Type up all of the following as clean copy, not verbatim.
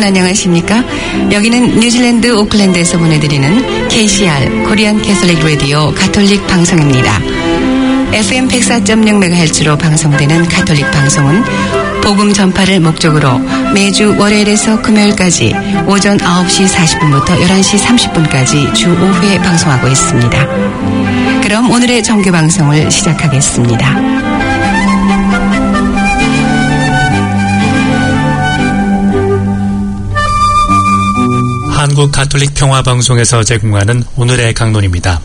안녕하십니까? 여기는 뉴질랜드 오클랜드에서 보내드리는 KCR 코리안 캐톨릭 라디오 가톨릭 방송입니다. FM 104.0MHz로 방송되는 가톨릭 방송은 복음 전파를 목적으로 매주 월요일에서 금요일까지 오전 9시 40분부터 11시 30분까지 주 5회 방송하고 있습니다. 그럼 오늘의 정규 방송을 시작하겠습니다. 한국 가톨릭 평화방송에서 제공하는 오늘의 강론입니다.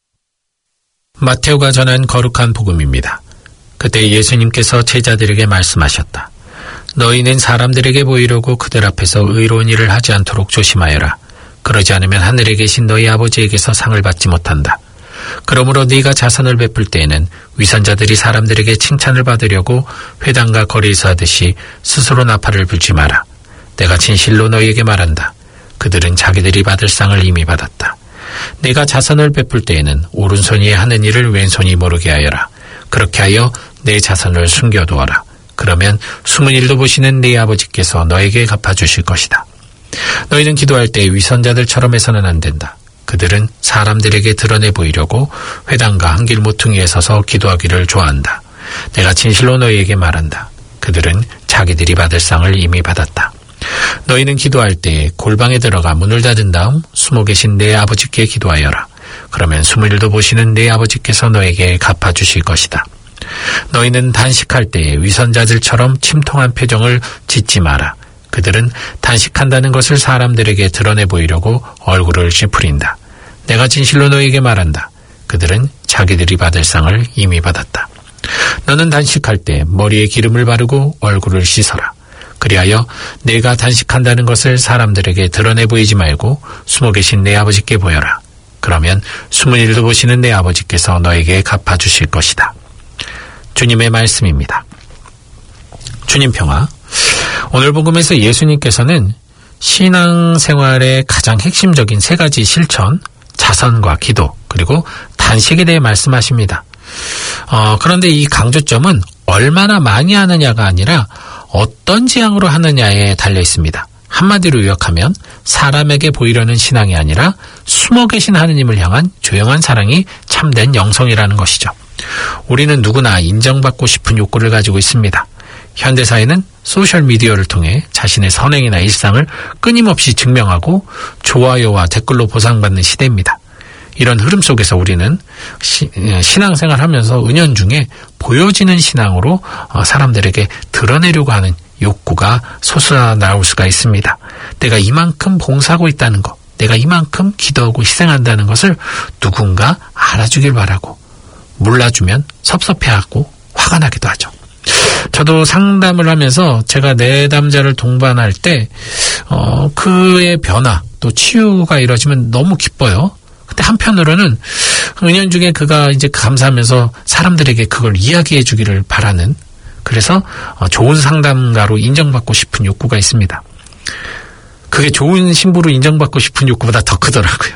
마테오가 전한 거룩한 복음입니다. 그때 예수님께서 제자들에게 말씀하셨다. 너희는 사람들에게 보이려고 그들 앞에서 의로운 일을 하지 않도록 조심하여라. 그러지 않으면 하늘에 계신 너희 아버지에게서 상을 받지 못한다. 그러므로 네가 자선을 베풀 때에는 위선자들이 사람들에게 칭찬을 받으려고 회당과 거리에서 하듯이 스스로 나팔을 불지 마라. 내가 진실로 너희에게 말한다. 그들은 자기들이 받을 상을 이미 받았다. 내가 자선을 베풀 때에는 오른손이 하는 일을 왼손이 모르게 하여라. 그렇게 하여 내 자선을 숨겨두어라. 그러면 숨은 일도 보시는 네 아버지께서 너에게 갚아주실 것이다. 너희는 기도할 때 위선자들처럼 해서는 안 된다. 그들은 사람들에게 드러내 보이려고 회당과 한길 모퉁이에 서서 기도하기를 좋아한다. 내가 진실로 너희에게 말한다. 그들은 자기들이 받을 상을 이미 받았다. 너희는 기도할 때 골방에 들어가 문을 닫은 다음 숨어 계신 내 아버지께 기도하여라. 그러면 숨을 일도 보시는 내 아버지께서 너에게 갚아주실 것이다. 너희는 단식할 때 위선자들처럼 침통한 표정을 짓지 마라. 그들은 단식한다는 것을 사람들에게 드러내 보이려고 얼굴을 찌푸린다. 내가 진실로 너희에게 말한다. 그들은 자기들이 받을 상을 이미 받았다. 너는 단식할 때 머리에 기름을 바르고 얼굴을 씻어라. 그리하여 내가 단식한다는 것을 사람들에게 드러내 보이지 말고 숨어 계신 내 아버지께 보여라. 그러면 숨은 일도 보시는 내 아버지께서 너에게 갚아주실 것이다. 주님의 말씀입니다. 주님 평화. 오늘 복음에서 예수님께서는 신앙생활의 가장 핵심적인 세 가지 실천, 자선과 기도, 그리고 단식에 대해 말씀하십니다. 그런데 이 강조점은 얼마나 많이 하느냐가 아니라 어떤 지향으로 하느냐에 달려 있습니다. 한마디로 요약하면 사람에게 보이려는 신앙이 아니라 숨어 계신 하느님을 향한 조용한 사랑이 참된 영성이라는 것이죠. 우리는 누구나 인정받고 싶은 욕구를 가지고 있습니다. 현대사회는 소셜미디어를 통해 자신의 선행이나 일상을 끊임없이 증명하고 좋아요와 댓글로 보상받는 시대입니다. 이런 흐름 속에서 우리는 신앙생활하면서 은연중에 보여지는 신앙으로 사람들에게 드러내려고 하는 욕구가 솟아나올 수가 있습니다. 내가 이만큼 봉사하고 있다는 것, 내가 이만큼 기도하고 희생한다는 것을 누군가 알아주길 바라고, 몰라주면 섭섭해하고 화가 나기도 하죠. 저도 상담을 하면서 제가 내담자를 동반할 때 그의 변화 또 치유가 이루어지면 너무 기뻐요. 근데 한편으로는 은연중에 그가 이제 감사하면서 사람들에게 그걸 이야기해 주기를 바라는, 그래서 좋은 상담가로 인정받고 싶은 욕구가 있습니다. 그게 좋은 신부로 인정받고 싶은 욕구보다 더 크더라고요.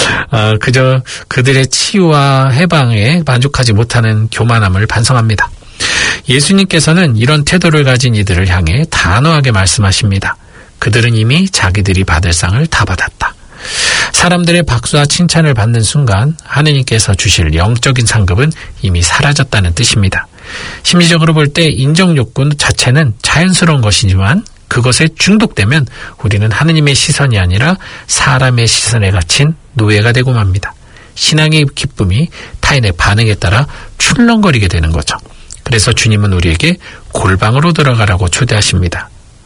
그저 그들의 치유와 해방에 만족하지 못하는 교만함을 반성합니다. 예수님께서는 이런 태도를 가진 이들을 향해 단호하게 말씀하십니다. 그들은 이미 자기들이 받을 상을 다 받았다. 사람들의 박수와 칭찬을 받는 순간 하느님께서 주실 영적인 상급은 이미 사라졌다는 뜻입니다. 심리적으로 볼 때 인정욕구 자체는 자연스러운 것이지만 그것에 중독되면 우리는 하느님의 시선이 아니라 사람의 시선에 갇힌 노예가 되고 맙니다. 신앙의 기쁨이 타인의 반응에 따라 출렁거리게 되는 거죠. 그래서 주님은 우리에게 골방으로 들어가라고 초대하십니다.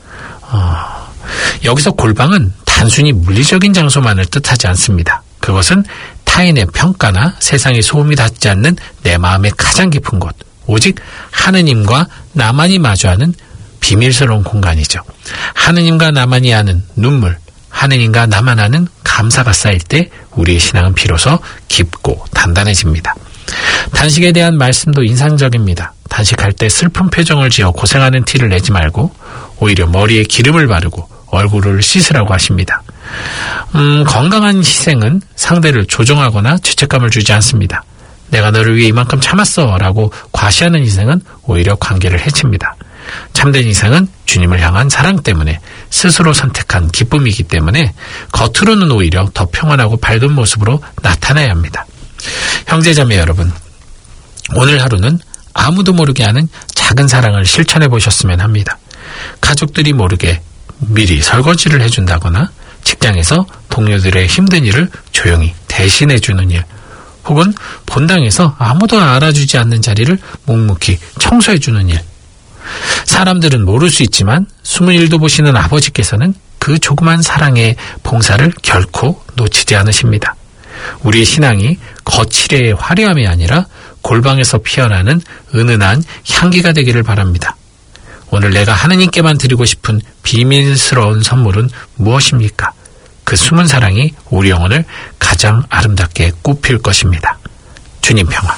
여기서 골방은 단순히 물리적인 장소만을 뜻하지 않습니다. 그것은 타인의 평가나 세상의 소음이 닿지 않는 내 마음의 가장 깊은 곳, 오직 하느님과 나만이 마주하는 비밀스러운 공간이죠. 하느님과 나만이 아는 눈물, 하느님과 나만 아는 감사가 쌓일 때 우리의 신앙은 비로소 깊고 단단해집니다. 단식에 대한 말씀도 인상적입니다. 단식할 때 슬픈 표정을 지어 고생하는 티를 내지 말고 오히려 머리에 기름을 바르고 얼굴을 씻으라고 하십니다. 건강한 희생은 상대를 조종하거나 죄책감을 주지 않습니다. 내가 너를 위해 이만큼 참았어 라고 과시하는 희생은 오히려 관계를 해칩니다. 참된 이상은 주님을 향한 사랑 때문에 스스로 선택한 기쁨이기 때문에 겉으로는 오히려 더 평안하고 밝은 모습으로 나타나야 합니다. 형제자매 여러분, 오늘 하루는 아무도 모르게 하는 작은 사랑을 실천해 보셨으면 합니다. 가족들이 모르게 미리 설거지를 해준다거나 직장에서 동료들의 힘든 일을 조용히 대신해 주는 일, 혹은 본당에서 아무도 알아주지 않는 자리를 묵묵히 청소해 주는 일. 사람들은 모를 수 있지만 숨은 일도 보시는 아버지께서는 그 조그만 사랑의 봉사를 결코 놓치지 않으십니다. 우리의 신앙이 거칠의 화려함이 아니라 골방에서 피어나는 은은한 향기가 되기를 바랍니다. 오늘 내가 하느님께만 드리고 싶은 비밀스러운 선물은 무엇입니까? 그 숨은 사랑이 우리 영혼을 가장 아름답게 꽃필 것입니다. 주님 평화.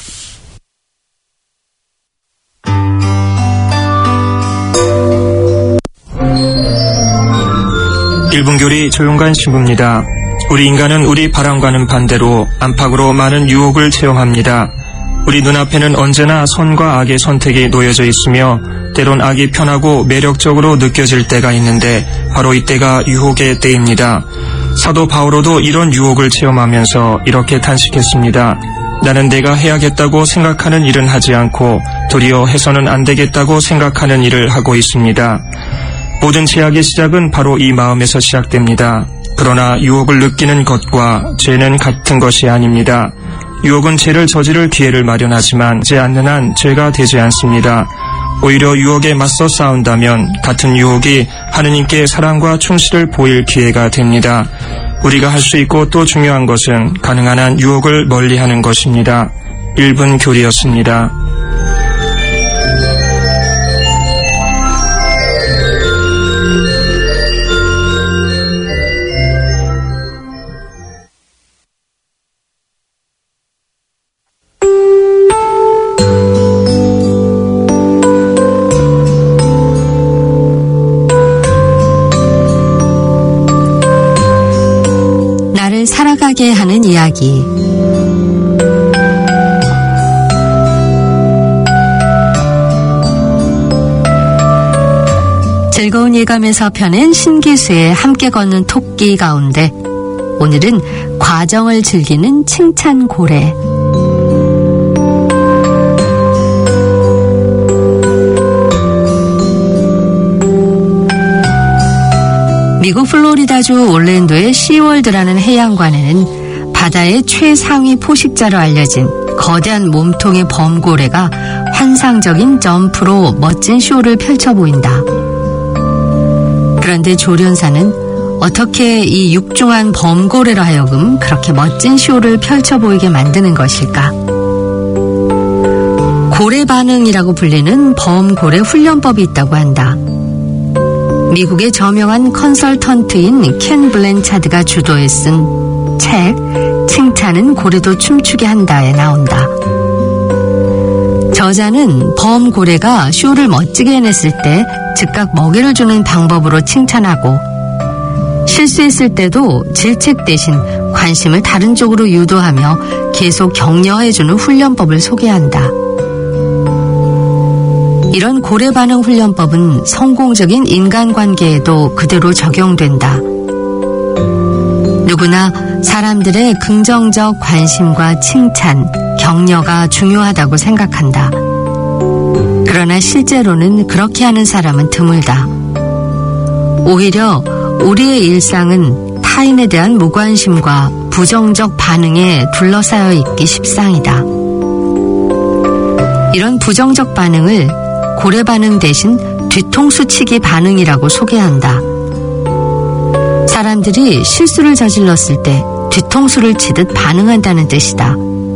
일분교리 조용관 신부입니다. 우리 인간은 우리 바람과는 반대로 안팎으로 많은 유혹을 체험합니다. 우리 눈앞에는 언제나 선과 악의 선택이 놓여져 있으며 때론 악이 편하고 매력적으로 느껴질 때가 있는데 바로 이때가 유혹의 때입니다. 사도 바오로도 이런 유혹을 체험하면서 이렇게 탄식했습니다. 나는 내가 해야겠다고 생각하는 일은 하지 않고 도리어 해서는 안 되겠다고 생각하는 일을 하고 있습니다. 모든 죄악의 시작은 바로 이 마음에서 시작됩니다. 그러나 유혹을 느끼는 것과 죄는 같은 것이 아닙니다. 유혹은 죄를 저지를 기회를 마련하지만 하지 않는 한 죄가 되지 않습니다. 오히려 유혹에 맞서 싸운다면 같은 유혹이 하느님께 사랑과 충실을 보일 기회가 됩니다. 우리가 할 수 있고 또 중요한 것은 가능한 한 유혹을 멀리하는 것입니다. 1분 교리였습니다. 살아가게 하는 이야기. 즐거운 예감에서 펴낸 신기수의 함께 걷는 토끼 가운데 오늘은 과정을 즐기는 칭찬 고래. 미국 플로리다주 올랜도의 시월드라는 해양관에는 바다의 최상위 포식자로 알려진 거대한 몸통의 범고래가 환상적인 점프로 멋진 쇼를 펼쳐 보인다. 그런데 조련사는 어떻게 이 육중한 범고래로 하여금 그렇게 멋진 쇼를 펼쳐 보이게 만드는 것일까? 고래 반응이라고 불리는 범고래 훈련법이 있다고 한다. 미국의 저명한 컨설턴트인 켄 블랜차드가 주도해 쓴 책 칭찬은 고래도 춤추게 한다에 나온다. 저자는 범고래가 쇼를 멋지게 해냈을 때 즉각 먹이를 주는 방법으로 칭찬하고 실수했을 때도 질책 대신 관심을 다른 쪽으로 유도하며 계속 격려해주는 훈련법을 소개한다. 이런 고래 반응 훈련법은 성공적인 인간관계에도 그대로 적용된다. 누구나 사람들의 긍정적 관심과 칭찬, 격려가 중요하다고 생각한다. 그러나 실제로는 그렇게 하는 사람은 드물다. 오히려 우리의 일상은 타인에 대한 무관심과 부정적 반응에 둘러싸여 있기 십상이다. 이런 부정적 반응을 고래 반응 대신 뒤통수치기 반응이라고 소개한다. 사람들이 실수를 저질렀을 때 뒤통수를 치듯 반응한다는 뜻이다.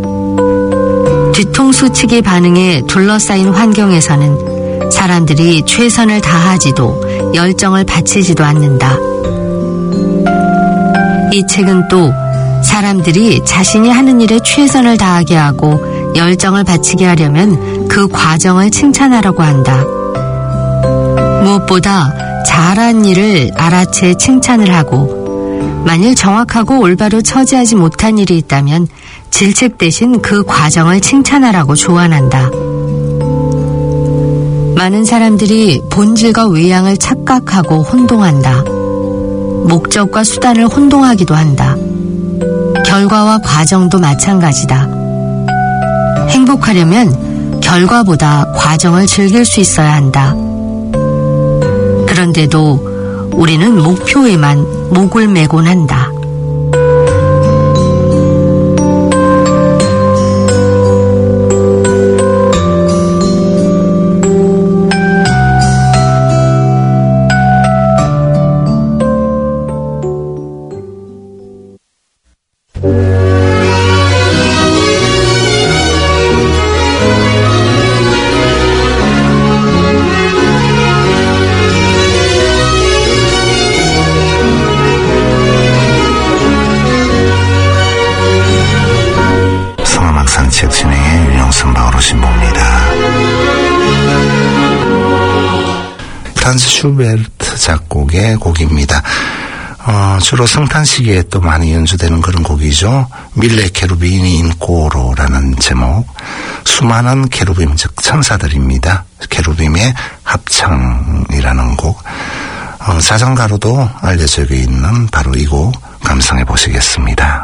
뒤통수치기 반응에 둘러싸인 환경에서는 사람들이 최선을 다하지도 열정을 바치지도 않는다. 이 책은 또 사람들이 자신이 하는 일에 최선을 다하게 하고 열정을 바치게 하려면 그 과정을 칭찬하라고 한다. 무엇보다 잘한 일을 알아채 칭찬을 하고 만일 정확하고 올바로 처지하지 못한 일이 있다면 질책 대신 그 과정을 칭찬하라고 조언한다. 많은 사람들이 본질과 외양을 착각하고 혼동한다. 목적과 수단을 혼동하기도 한다. 결과와 과정도 마찬가지다. 행복하려면 결과보다 과정을 즐길 수 있어야 한다. 그런데도 우리는 목표에만 목을 매곤 한다. 프란츠 슈베르트 작곡의 곡입니다. 주로 성탄 시기에 또 많이 연주되는 그런 곡이죠. 밀레 케루빈이 인코로라는 제목. 수많은 케루빔, 즉 천사들입니다. 케루빔의 합창이라는 곡. 자장가로도 알려져 있는 바로 이 곡 감상해 보시겠습니다.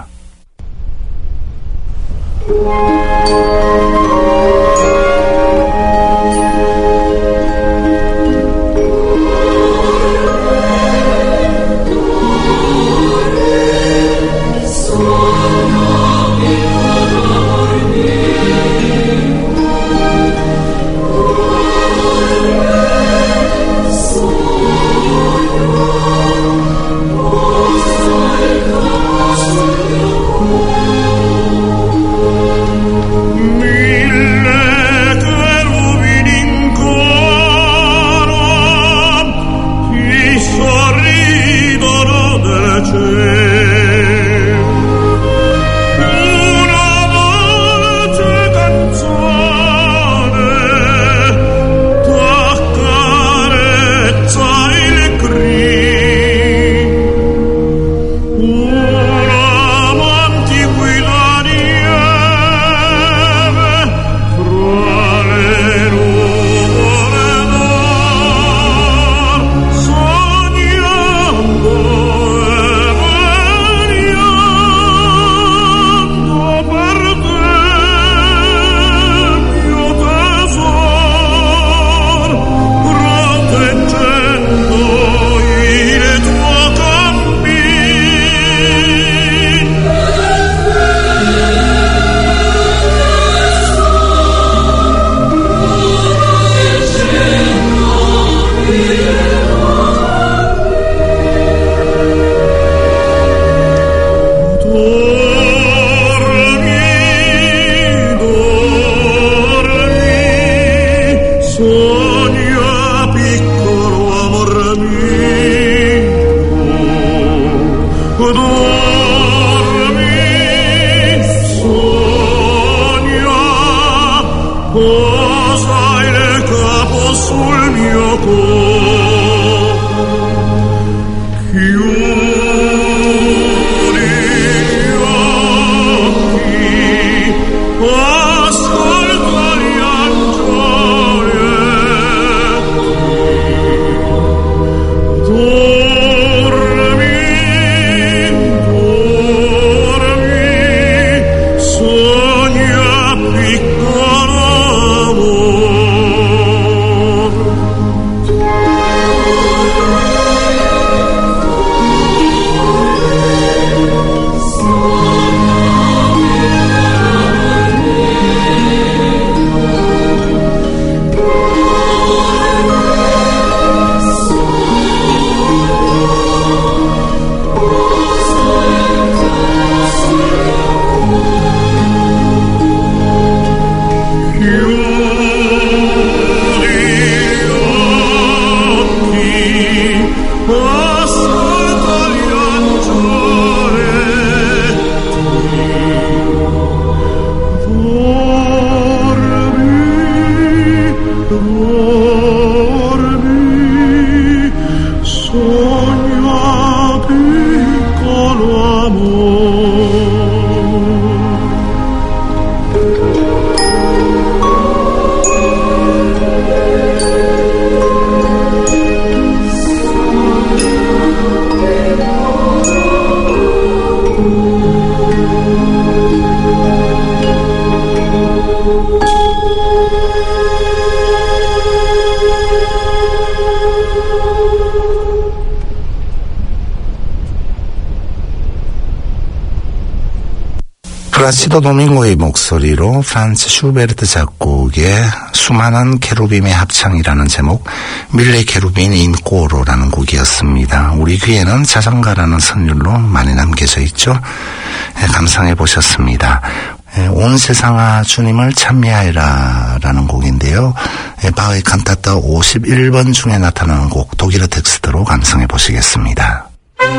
플라시도 도밍고의 목소리로 프란츠 슈베르트 작곡의 수많은 케루빔의 합창이라는 제목, 밀레 케루빈 인 코로라는 곡이었습니다. 우리 귀에는 자장가라는 선율로 많이 남겨져 있죠. 감상해 보셨습니다. 온 세상아 주님을 찬미하여라 라는 곡인데요. 바흐의 칸타타 51번 중에 나타나는 곡 독일어 텍스트로 감상해 보시겠습니다.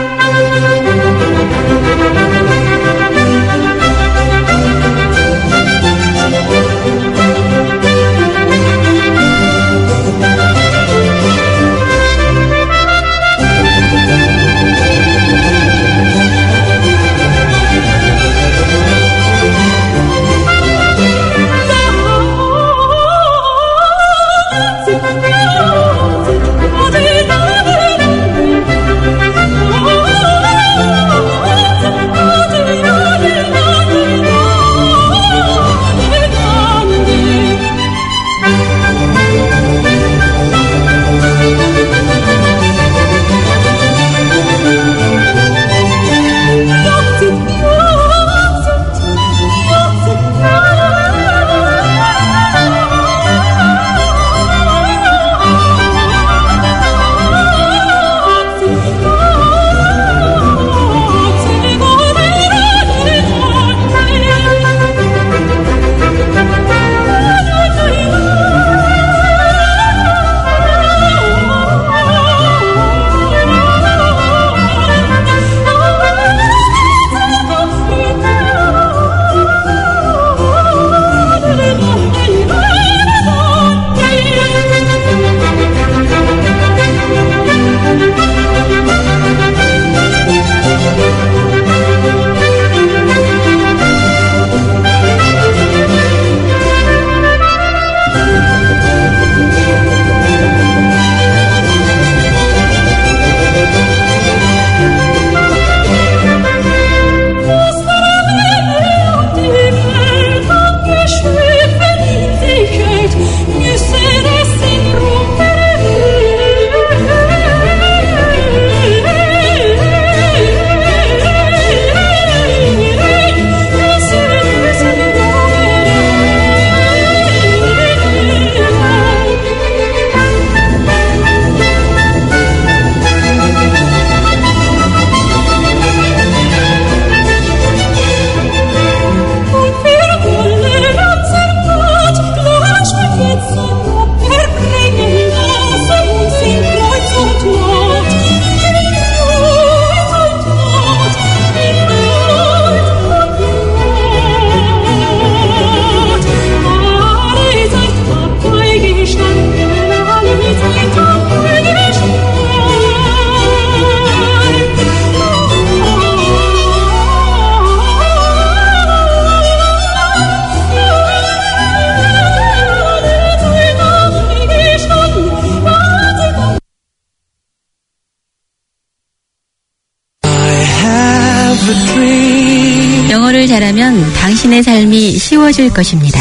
영어를 잘하면 당신의 삶이 쉬워질 것입니다.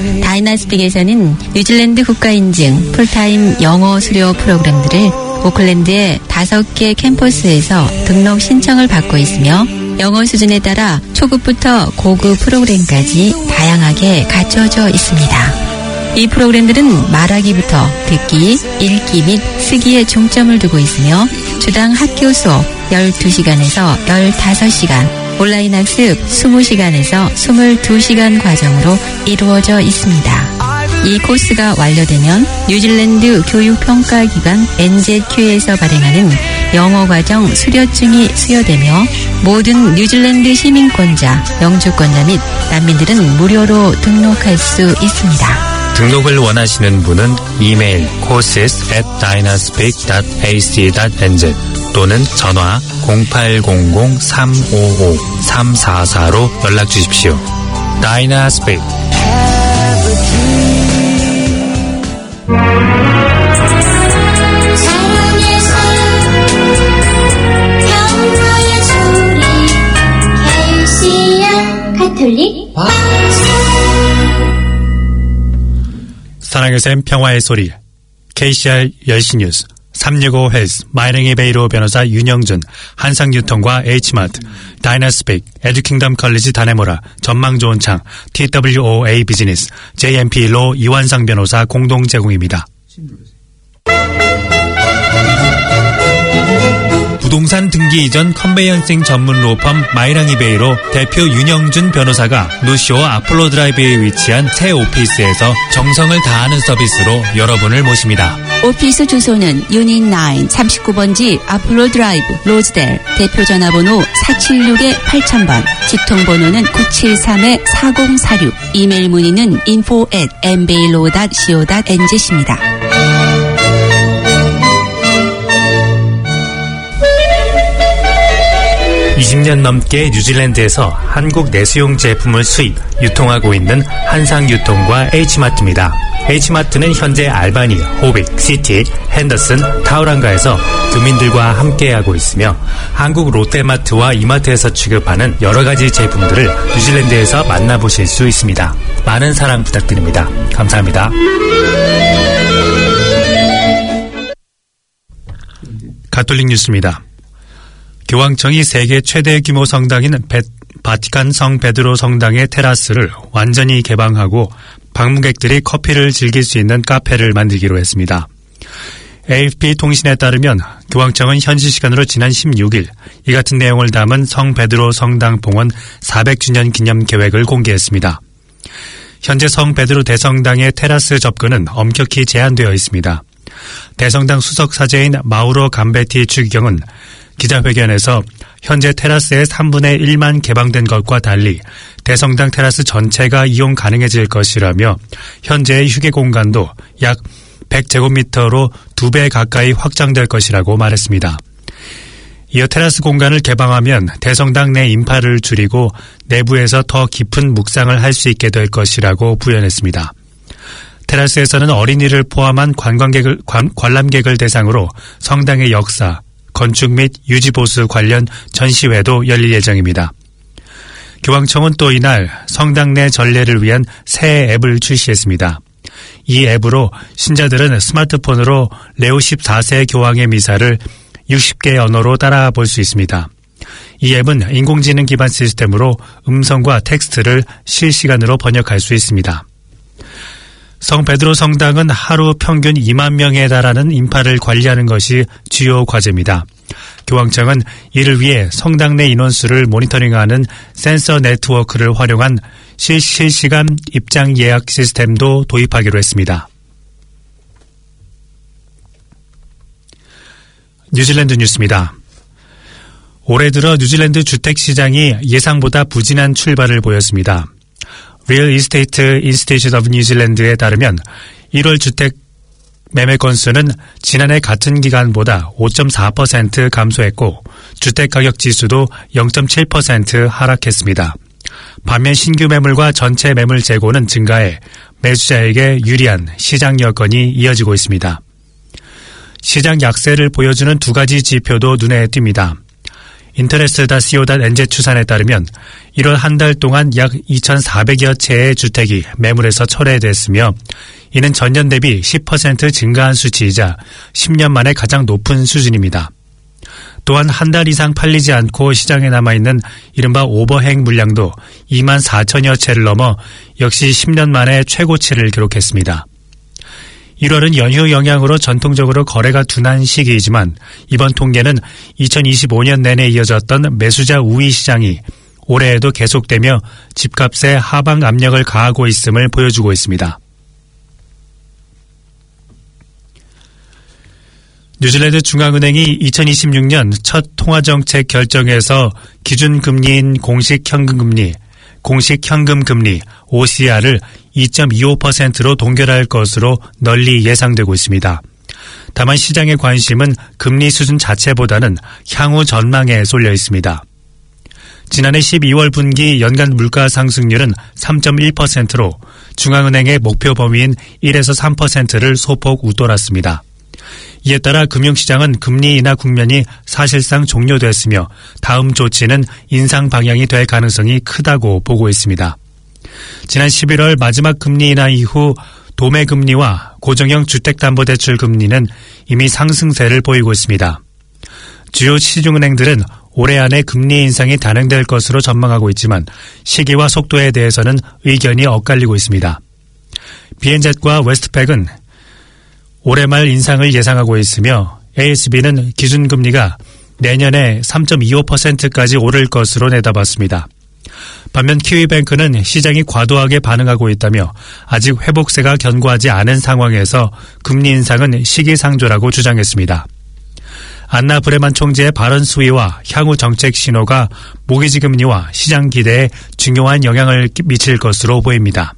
다이나스픽에서는 뉴질랜드 국가인증 풀타임 영어 수료 프로그램들을 오클랜드의 5개 캠퍼스에서 등록 신청을 받고 있으며 영어 수준에 따라 초급부터 고급 프로그램까지 다양하게 갖춰져 있습니다. 이 프로그램들은 말하기부터 듣기, 읽기 및 쓰기에 중점을 두고 있으며 주당 학교 수업 12시간에서 15시간, 온라인 학습 20시간에서 22시간 과정으로 이루어져 있습니다. 이 코스가 완료되면 뉴질랜드 교육평가기관 NZQ에서 발행하는 영어과정 수료증이 수여되며 모든 뉴질랜드 시민권자, 영주권자 및 난민들은 무료로 등록할 수 있습니다. 등록을 원하시는 분은 이메일 courses@dynaspeak.ac.nz 또는 전화 0800-355-344로 연락 주십시오. Dynaspeak. 가톨릭 사랑의 샘 평화의 소리 KCR 10시 뉴스 365 헬스, 마이랭이 베이로 변호사 윤영준, 한상유통과 H마트, 다이나스픽, 에듀킹덤 컬리지 다네모라, 전망 좋은 창, TWOA 비즈니스, JMP로 이완상 변호사 공동 제공입니다. 부동산 등기 이전 컨베이언싱 전문 로펌 마이랑이베이로 대표 윤영준 변호사가 노쇼 아폴로 드라이브에 위치한 새 오피스에서 정성을 다하는 서비스로 여러분을 모십니다. 오피스 주소는 유닛 9 39번지 아폴로 드라이브 로즈델, 대표 전화번호 476-8000번, 직통번호는 973-4046, 이메일 문의는 info@mbaylaw.co.nz입니다. 20년 넘게 뉴질랜드에서 한국 내수용 제품을 수입, 유통하고 있는 한상유통과 H마트입니다. H마트는 현재 알바니, 호빅, 시티, 핸더슨, 타우랑가에서 교민들과 함께하고 있으며 한국 롯데마트와 이마트에서 취급하는 여러 가지 제품들을 뉴질랜드에서 만나보실 수 있습니다. 많은 사랑 부탁드립니다. 감사합니다. 가톨릭 뉴스입니다. 교황청이 세계 최대 규모 성당인 바티칸 성 베드로 성당의 테라스를 완전히 개방하고 방문객들이 커피를 즐길 수 있는 카페를 만들기로 했습니다. AFP 통신에 따르면 교황청은 현지 시간으로 지난 16일 이 같은 내용을 담은 성 베드로 성당 봉헌 400주년 기념 계획을 공개했습니다. 현재 성 베드로 대성당의 테라스 접근은 엄격히 제한되어 있습니다. 대성당 수석 사제인 마우로 감베티 추기경은 기자회견에서 현재 테라스의 3분의 1만 개방된 것과 달리 대성당 테라스 전체가 이용 가능해질 것이라며 현재의 휴게 공간도 약 100제곱미터로 2배 가까이 확장될 것이라고 말했습니다. 이어 테라스 공간을 개방하면 대성당 내 인파를 줄이고 내부에서 더 깊은 묵상을 할 수 있게 될 것이라고 부연했습니다. 테라스에서는 어린이를 포함한 관람객을 대상으로 성당의 역사, 건축 및 유지보수 관련 전시회도 열릴 예정입니다. 교황청은 또 이날 성당 내 전례를 위한 새 앱을 출시했습니다. 이 앱으로 신자들은 스마트폰으로 레오 14세 교황의 미사를 60개 언어로 따라 볼 수 있습니다. 이 앱은 인공지능 기반 시스템으로 음성과 텍스트를 실시간으로 번역할 수 있습니다. 성 베드로 성당은 하루 평균 2만 명에 달하는 인파를 관리하는 것이 주요 과제입니다. 교황청은 이를 위해 성당 내 인원수를 모니터링하는 센서 네트워크를 활용한 실시간 입장 예약 시스템도 도입하기로 했습니다. 뉴질랜드 뉴스입니다. 올해 들어 뉴질랜드 주택시장이 예상보다 부진한 출발을 보였습니다. Real Estate Institute of New Zealand에 따르면 1월 주택 매매 건수는 지난해 같은 기간보다 5.4% 감소했고 주택가격 지수도 0.7% 하락했습니다. 반면 신규 매물과 전체 매물 재고는 증가해 매수자에게 유리한 시장 여건이 이어지고 있습니다. 시장 약세를 보여주는 두 가지 지표도 눈에 띕니다. 인터레스트.co.nz 추산에 따르면 1월 한 달 동안 약 2,400여 채의 주택이 매물에서 철회됐으며 이는 전년 대비 10% 증가한 수치이자 10년 만에 가장 높은 수준입니다. 또한 한 달 이상 팔리지 않고 시장에 남아있는 이른바 오버행 물량도 2만 4천여 채를 넘어 역시 10년 만에 최고치를 기록했습니다. 1월은 연휴 영향으로 전통적으로 거래가 둔한 시기이지만 이번 통계는 2025년 내내 이어졌던 매수자 우위 시장이 올해에도 계속되며 집값에 하방 압력을 가하고 있음을 보여주고 있습니다. 뉴질랜드 중앙은행이 2026년 첫 통화정책 결정에서 기준금리인 공식현금금리 OCR을 2.25%로 동결할 것으로 널리 예상되고 있습니다. 다만 시장의 관심은 금리 수준 자체보다는 향후 전망에 쏠려 있습니다. 지난해 12월 분기 연간 물가 상승률은 3.1%로 중앙은행의 목표 범위인 1에서 3%를 소폭 웃돌았습니다. 이에 따라 금융시장은 금리 인하 국면이 사실상 종료됐으며 다음 조치는 인상 방향이 될 가능성이 크다고 보고 있습니다. 지난 11월 마지막 금리 인하 이후 도매금리와 고정형 주택담보대출 금리는 이미 상승세를 보이고 있습니다. 주요 시중은행들은 올해 안에 금리 인상이 단행될 것으로 전망하고 있지만 시기와 속도에 대해서는 의견이 엇갈리고 있습니다. 비엔젯과 웨스트팩은 올해 말 인상을 예상하고 있으며 ASB는 기준금리가 내년에 3.25%까지 오를 것으로 내다봤습니다. 반면 키위뱅크는 시장이 과도하게 반응하고 있다며 아직 회복세가 견고하지 않은 상황에서 금리 인상은 시기상조라고 주장했습니다. 안나 브레만 총재의 발언 수위와 향후 정책 신호가 모기지 금리와 시장 기대에 중요한 영향을 미칠 것으로 보입니다.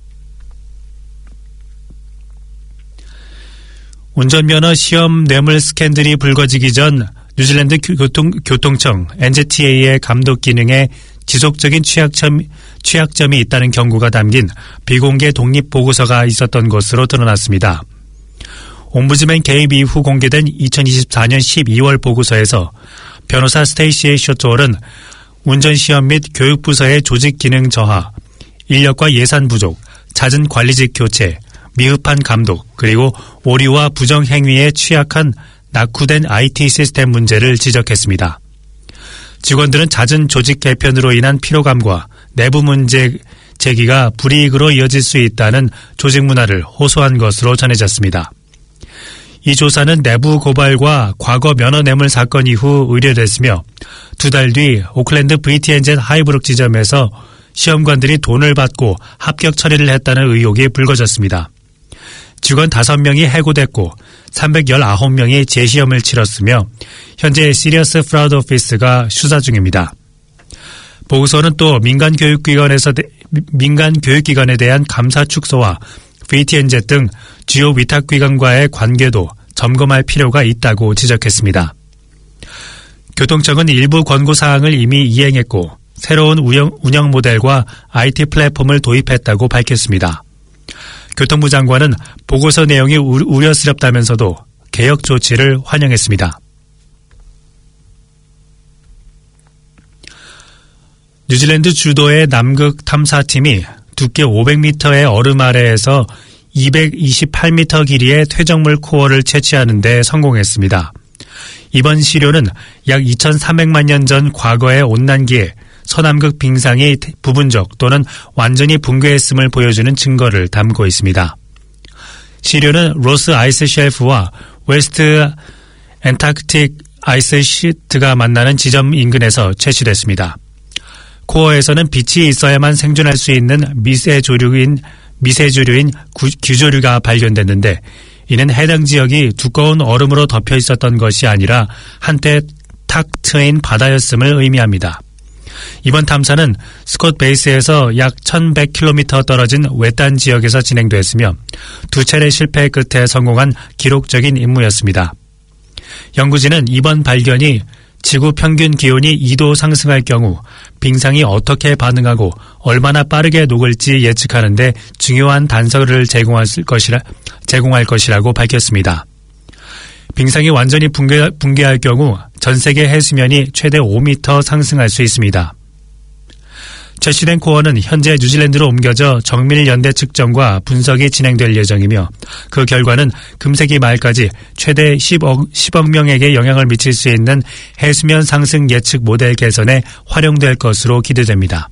운전면허 시험 뇌물 스캔들이 불거지기 전 뉴질랜드 교통청 NZTA의 감독 기능에 지속적인 취약점이 있다는 경고가 담긴 비공개 독립 보고서가 있었던 것으로 드러났습니다. 옴부즈맨 개입 이후 공개된 2024년 12월 보고서에서 변호사 스테이시 쇼트홀은 운전시험 및 교육부서의 조직 기능 저하, 인력과 예산 부족, 잦은 관리직 교체, 미흡한 감독, 그리고 오류와 부정행위에 취약한 낙후된 IT 시스템 문제를 지적했습니다. 직원들은 잦은 조직 개편으로 인한 피로감과 내부 문제 제기가 불이익으로 이어질 수 있다는 조직 문화를 호소한 것으로 전해졌습니다. 이 조사는 내부 고발과 과거 면허 뇌물 사건 이후 의뢰됐으며 2달 뒤 오클랜드 VTNZ 하이브룩 지점에서 시험관들이 돈을 받고 합격 처리를 했다는 의혹이 불거졌습니다. 직원 5명이 해고됐고 319명이 재시험을 치렀으며 현재 시리어스 프라우드 오피스가 수사 중입니다. 보고서는 또 민간 교육기관에 대한 감사 축소와 VTNZ 등 주요 위탁기관과의 관계도 점검할 필요가 있다고 지적했습니다. 교통청은 일부 권고사항을 이미 이행했고 새로운 운영 모델과 IT 플랫폼을 도입했다고 밝혔습니다. 교통부 장관은 보고서 내용이 우려스럽다면서도 개혁 조치를 환영했습니다. 뉴질랜드 주도의 남극 탐사팀이 두께 500m의 얼음 아래에서 228m 길이의 퇴적물 코어를 채취하는 데 성공했습니다. 이번 시료는 약 2300만 년 전 과거의 온난기에 서남극 빙상이 부분적 또는 완전히 붕괴했음을 보여주는 증거를 담고 있습니다. 시료는 로스 아이스 쉘프와 웨스트 엔타크틱 아이스 시트가 만나는 지점 인근에서 채취됐습니다. 코어에서는 빛이 있어야만 생존할 수 있는 미세조류인 규조류가 발견됐는데 이는 해당 지역이 두꺼운 얼음으로 덮여 있었던 것이 아니라 한때 탁 트인 바다였음을 의미합니다. 이번 탐사는 스콧 베이스에서 약 1100km 떨어진 외딴 지역에서 진행됐으며 2차례 실패 끝에 성공한 기록적인 임무였습니다. 연구진은 이번 발견이 지구 평균 기온이 2도 상승할 경우 빙상이 어떻게 반응하고 얼마나 빠르게 녹을지 예측하는 데 중요한 단서를 제공할 것이라고 밝혔습니다. 빙상이 완전히 붕괴할 경우 전 세계 해수면이 최대 5m 상승할 수 있습니다. 채취된 코어는 현재 뉴질랜드로 옮겨져 정밀 연대 측정과 분석이 진행될 예정이며 그 결과는 금세기 말까지 최대 10억 명에게 영향을 미칠 수 있는 해수면 상승 예측 모델 개선에 활용될 것으로 기대됩니다.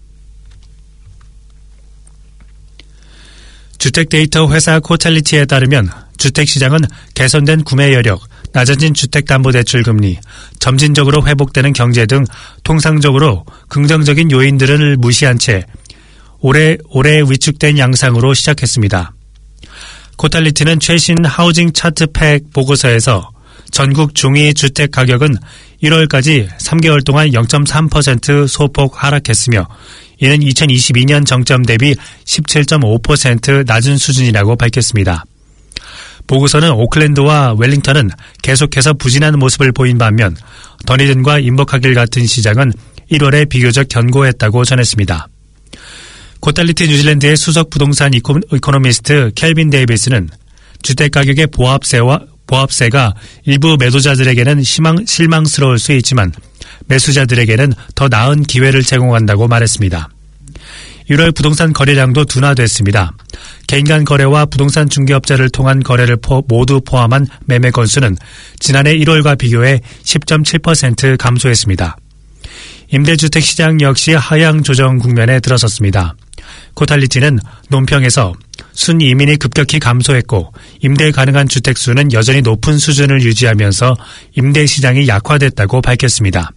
주택 데이터 회사 코탈리티에 따르면 주택시장은 개선된 구매 여력, 낮아진 주택담보대출 금리, 점진적으로 회복되는 경제 등 통상적으로 긍정적인 요인들을 무시한 채 올해 위축된 양상으로 시작했습니다. 코탈리티는 최신 하우징 차트 팩 보고서에서 전국 중위 주택 가격은 1월까지 3개월 동안 0.3% 소폭 하락했으며 이는 2022년 정점 대비 17.5% 낮은 수준이라고 밝혔습니다. 보고서는 오클랜드와 웰링턴은 계속해서 부진한 모습을 보인 반면 더니든과 인버카길 같은 시장은 1월에 비교적 견고했다고 전했습니다. 코탈리티 뉴질랜드의 수석 부동산 이코노미스트 켈빈 데이비스는 주택가격의 보합세가 일부 매도자들에게는 실망스러울 수 있지만 매수자들에게는 더 나은 기회를 제공한다고 말했습니다. 1월 부동산 거래량도 둔화됐습니다. 개인 간 거래와 부동산 중개업자를 통한 거래를 모두 포함한 매매 건수는 지난해 1월과 비교해 10.7% 감소했습니다. 임대주택 시장 역시 하향 조정 국면에 들어섰습니다. 코탈리티는 논평에서 순이민이 급격히 감소했고 임대 가능한 주택 수는 여전히 높은 수준을 유지하면서 임대 시장이 약화됐다고 밝혔습니다.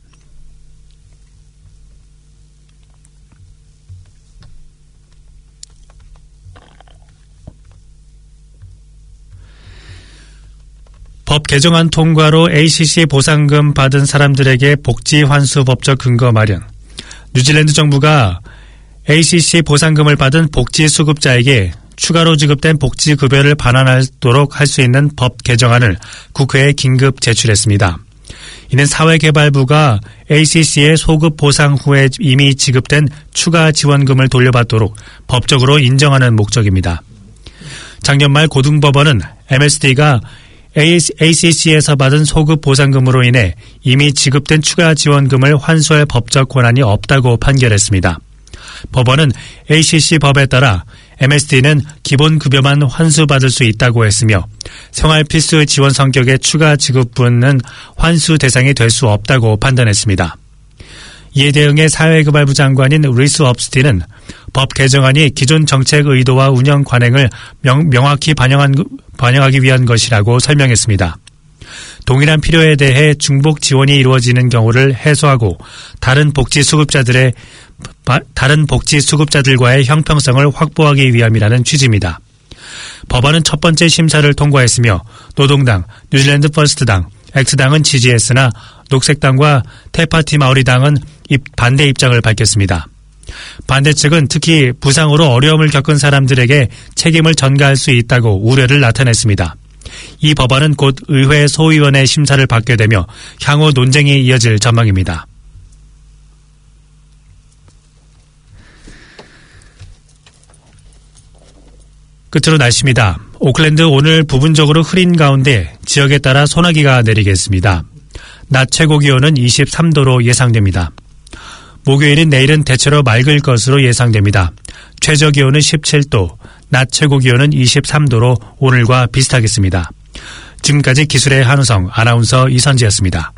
법 개정안 통과로 ACC 보상금 받은 사람들에게 복지 환수 법적 근거 마련. 뉴질랜드 정부가 ACC 보상금을 받은 복지 수급자에게 추가로 지급된 복지 급여를 반환하도록 할 수 있는 법 개정안을 국회에 긴급 제출했습니다. 이는 사회개발부가 ACC의 소급 보상 후에 이미 지급된 추가 지원금을 돌려받도록 법적으로 인정하는 목적입니다. 작년 말 고등법원은 MSD가 ACC에서 받은 소급 보상금으로 인해 이미 지급된 추가 지원금을 환수할 법적 권한이 없다고 판결했습니다. 법원은 ACC 법에 따라 MSD는 기본급여만 환수받을 수 있다고 했으며 생활필수 지원 성격의 추가 지급분은 환수 대상이 될 수 없다고 판단했습니다. 이에 대응해 사회개발부 장관인 리스 업스틴은 법 개정안이 기존 정책 의도와 운영 관행을 명확히 반영하기 위한 것이라고 설명했습니다. 동일한 필요에 대해 중복 지원이 이루어지는 경우를 해소하고 다른 복지 수급자들과의 형평성을 확보하기 위함이라는 취지입니다. 법안은 첫 번째 심사를 통과했으며 노동당, 뉴질랜드 퍼스트당, X당은 지지했으나 녹색당과 테파티 마오리당은 반대 입장을 밝혔습니다. 반대 측은 특히 부상으로 어려움을 겪은 사람들에게 책임을 전가할 수 있다고 우려를 나타냈습니다. 이 법안은 곧 의회 소위원회 심사를 받게 되며 향후 논쟁이 이어질 전망입니다. 끝으로 날씨입니다. 오클랜드 오늘 부분적으로 흐린 가운데 지역에 따라 소나기가 내리겠습니다. 낮 최고 기온은 23도로 예상됩니다. 목요일인 내일은 대체로 맑을 것으로 예상됩니다. 최저 기온은 17도, 낮 최고 기온은 23도로 오늘과 비슷하겠습니다. 지금까지 기술의 한우성 아나운서 이선지였습니다.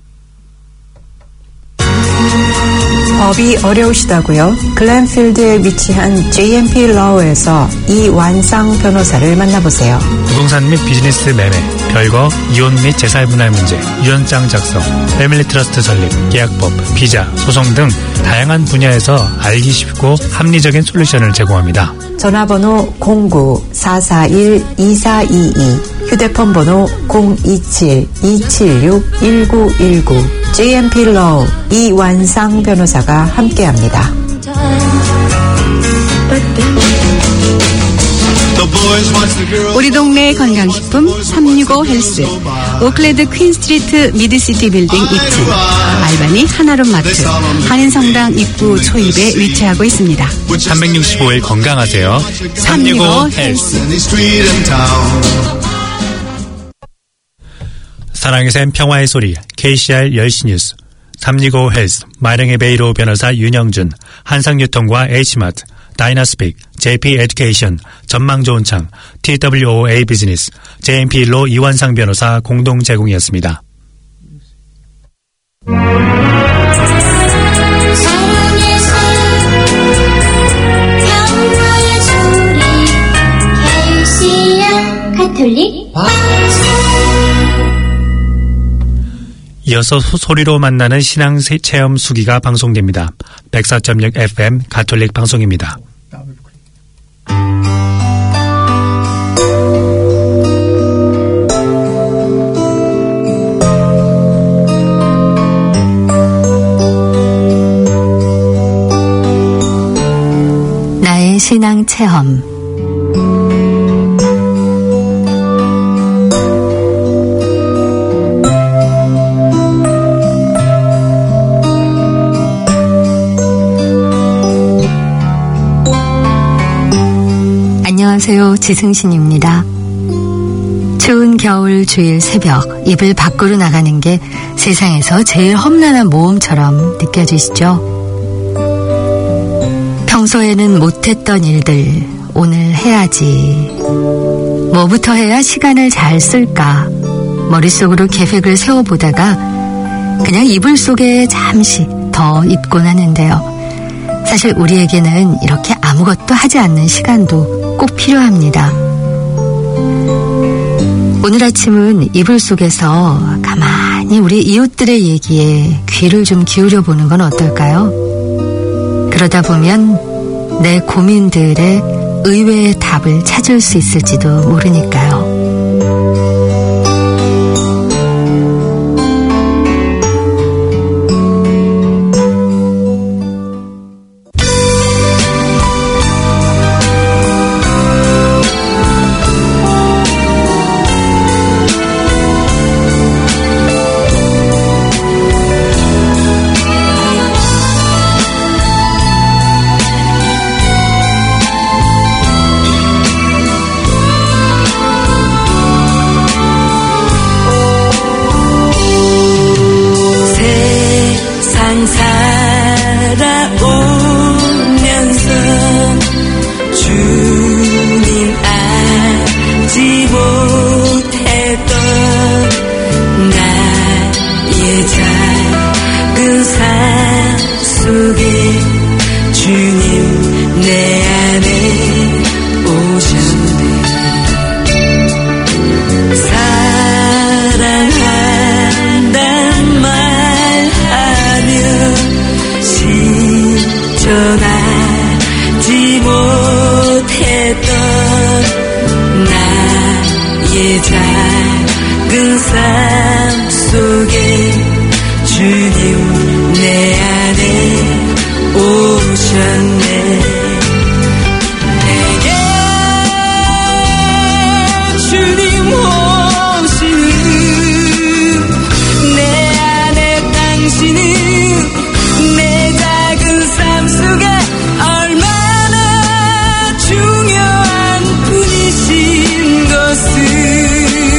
법이 어려우시다고요? 글렌필드에 위치한 JMP Law에서 이완상 변호사를 만나보세요. 부동산 및 비즈니스 매매, 별거, 이혼 및 재산분할 문제, 유언장 작성, 패밀리 트러스트 설립, 계약법, 비자, 소송 등 다양한 분야에서 알기 쉽고 합리적인 솔루션을 제공합니다. 전화번호 09-441-2422, 휴대폰 번호 027-276-1919, JMP Law 이완상 변호사가 함께합니다. 우리 동네 건강식품 365 헬스, 오클랜드 퀸스트리트 미드시티 빌딩 2층, 알바니 하나룸 마트, 한인성당 입구 초입에 위치하고 있습니다. 365일 건강하세요. 365 헬스. 사랑의 샘 평화의 소리 KCR 10시 뉴스 365 헬스 마령의 베이로 변호사 윤영준 한상유통과 H마트 다이나스픽 JP 에듀케이션 전망 좋은 창 TWOA 비즈니스 JMP 일로 이완상 변호사 공동 제공이었습니다. 가톨릭 이어서 소리로 만나는 신앙 체험 수기가 방송됩니다. 104.6 FM 가톨릭 방송입니다. 나의 신앙 체험. 안녕하세요. 지승신입니다. 추운 겨울 주일 새벽 이불 밖으로 나가는 게 세상에서 제일 험난한 모험처럼 느껴지시죠? 평소 평소에는 못했던 일들 오늘 해야지. 뭐부터 해야 시간을 잘 쓸까? 머릿속으로 계획을 세워보다가 그냥 이불 속에 잠시 더 입곤 하는데요. 사실 우리에게는 이렇게 아무것도 하지 않는 시간도 꼭 필요합니다. 오늘 아침은 이불 속에서 가만히 우리 이웃들의 얘기에 귀를 좀 기울여 보는 건 어떨까요? 그러다 보면 내 고민들의 의외의 답을 찾을 수 있을지도 모르니까요. 중요한 분이신 것을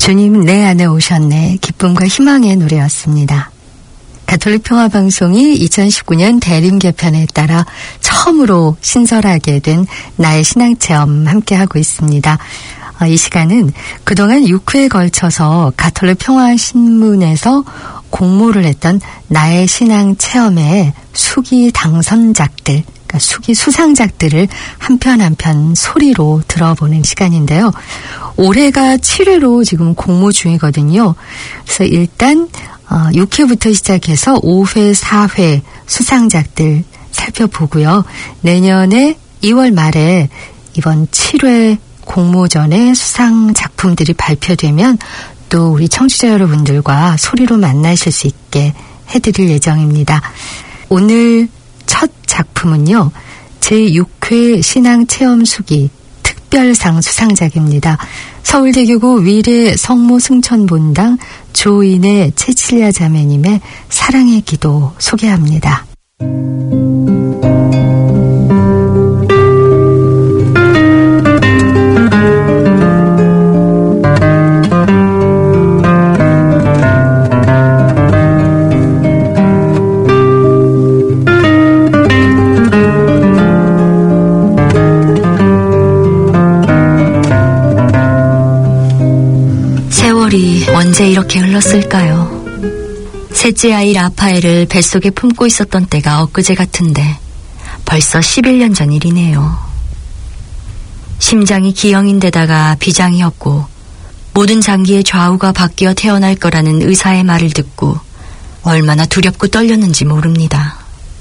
주님 내 안에 오셨네. 기쁨과 희망의 노래였습니다. 가톨릭 평화방송이 2019년 대림 개편에 따라 처음으로 신설하게 된 나의 신앙체험 함께하고 있습니다. 이 시간은 그동안 6회에 걸쳐서 가톨릭 평화신문에서 공모를 했던 나의 신앙체험의 수기 당선작들, 그러니까 수기 수상작들을 한 편 한 편 소리로 들어보는 시간인데요. 올해가 7회로 지금 공모 중이거든요. 그래서 일단 6회부터 시작해서 5회, 4회 수상작들 살펴보고요. 내년에 2월 말에 이번 7회 공모전의 수상 작품들이 발표되면 또 우리 청취자 여러분들과 소리로 만나실 수 있게 해드릴 예정입니다. 오늘 첫 작품은요. 제6회 신앙체험수기 특별상 수상작입니다. 서울대교구 위례 성모 승천본당 조인의 채칠야 자매님의 사랑의 기도 소개합니다. 언제 이렇게 흘렀을까요? 셋째 아이 라파엘을 뱃속에 품고 있었던 때가 엊그제 같은데 벌써 11년 전 일이네요. 심장이 기형인데다가 비장이 없고 모든 장기의 좌우가 바뀌어 태어날 거라는 의사의 말을 듣고 얼마나 두렵고 떨렸는지 모릅니다.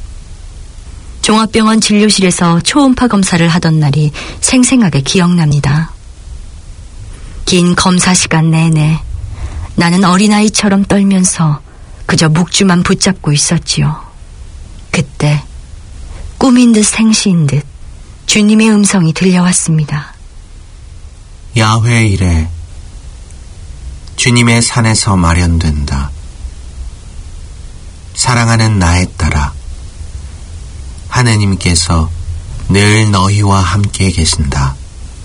종합병원 진료실에서 초음파 검사를 하던 날이 생생하게 기억납니다. 긴 검사 시간 내내 나는 어린아이처럼 떨면서 그저 묵주만 붙잡고 있었지요. 그때 꿈인 듯 생시인 듯 주님의 음성이 들려왔습니다. 야훼 이래 주님의 산에서 마련된다. 사랑하는 나의 딸아, 하느님께서 늘 너희와 함께 계신다.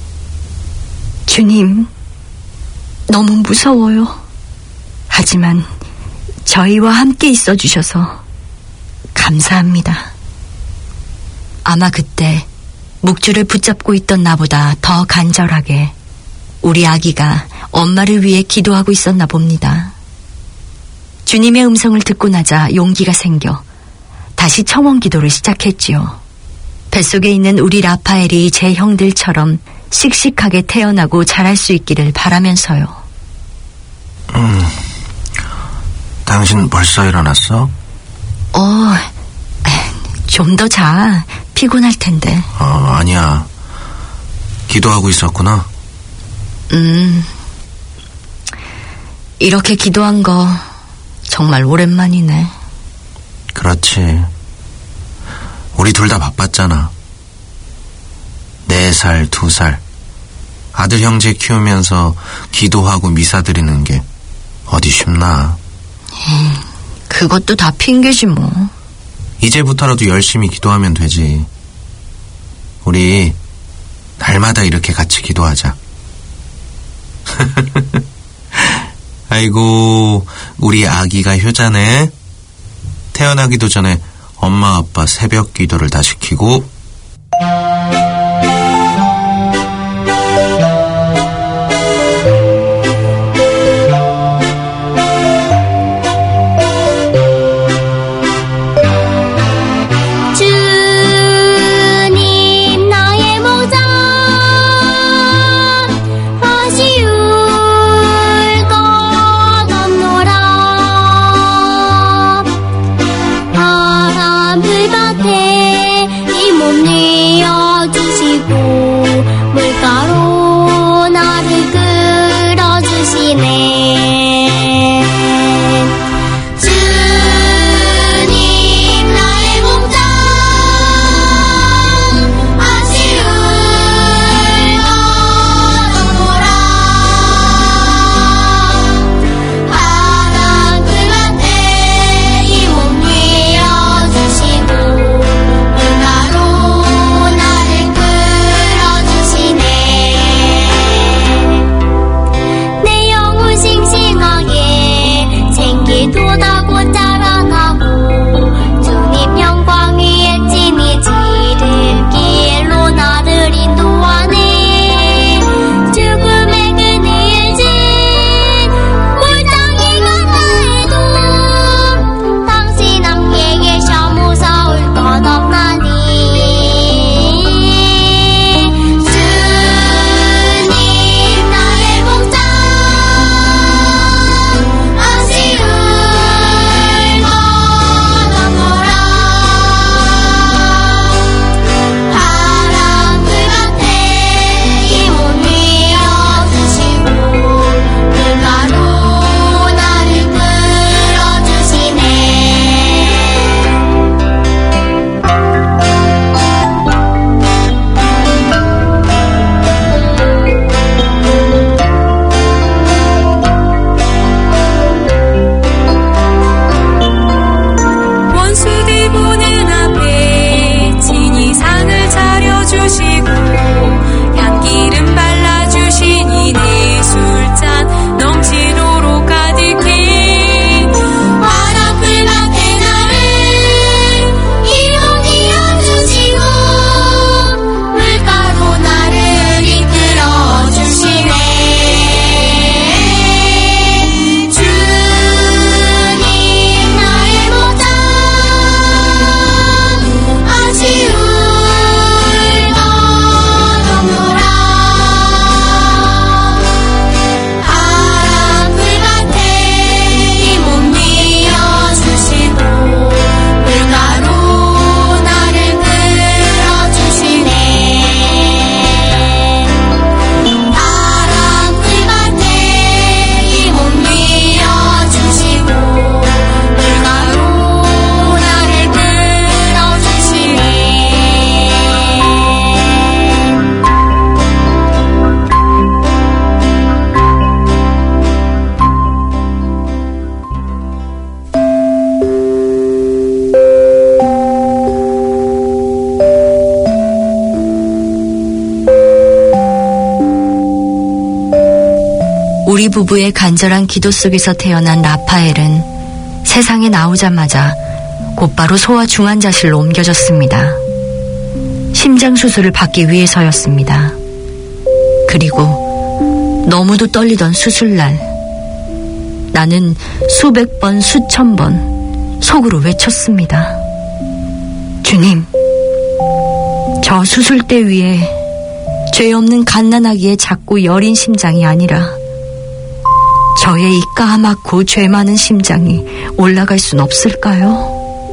주님, 너무 무서워요. 하지만 저희와 함께 있어 주셔서 감사합니다. 아마 그때 묵주를 붙잡고 있던 나보다 더 간절하게 우리 아기가 엄마를 위해 기도하고 있었나 봅니다. 주님의 음성을 듣고 나자 용기가 생겨 다시 청원 기도를 시작했지요. 뱃속에 있는 우리 라파엘이 제 형들처럼 씩씩하게 태어나고 자랄 수 있기를 바라면서요. 당신 벌써 일어났어? 좀 더 자. 피곤할 텐데. 아니야. 기도하고 있었구나. 이렇게 기도한 거 정말 오랜만이네. 그렇지. 우리 둘 다 바빴잖아. 4살, 2살. 아들 형제 키우면서 기도하고 미사 드리는 게 어디 쉽나. 그것도 다 핑계지 뭐. 이제부터라도 열심히 기도하면 되지. 우리 날마다 이렇게 같이 기도하자. 아이고, 우리 아기가 효자네. 태어나기도 전에 엄마 아빠 새벽 기도를 다 시키고. 이 몸 우리 부부의 간절한 기도 속에서 태어난 라파엘은 세상에 나오자마자 곧바로 소아 중환자실로 옮겨졌습니다. 심장 수술을 받기 위해서였습니다. 그리고 너무도 떨리던 수술날, 나는 수백 번, 수천 번 속으로 외쳤습니다. 주님, 저 수술대 위에 죄 없는 갓난아기의 작고 여린 심장이 아니라 저의 이 까맣고 죄 많은 심장이 올라갈 순 없을까요?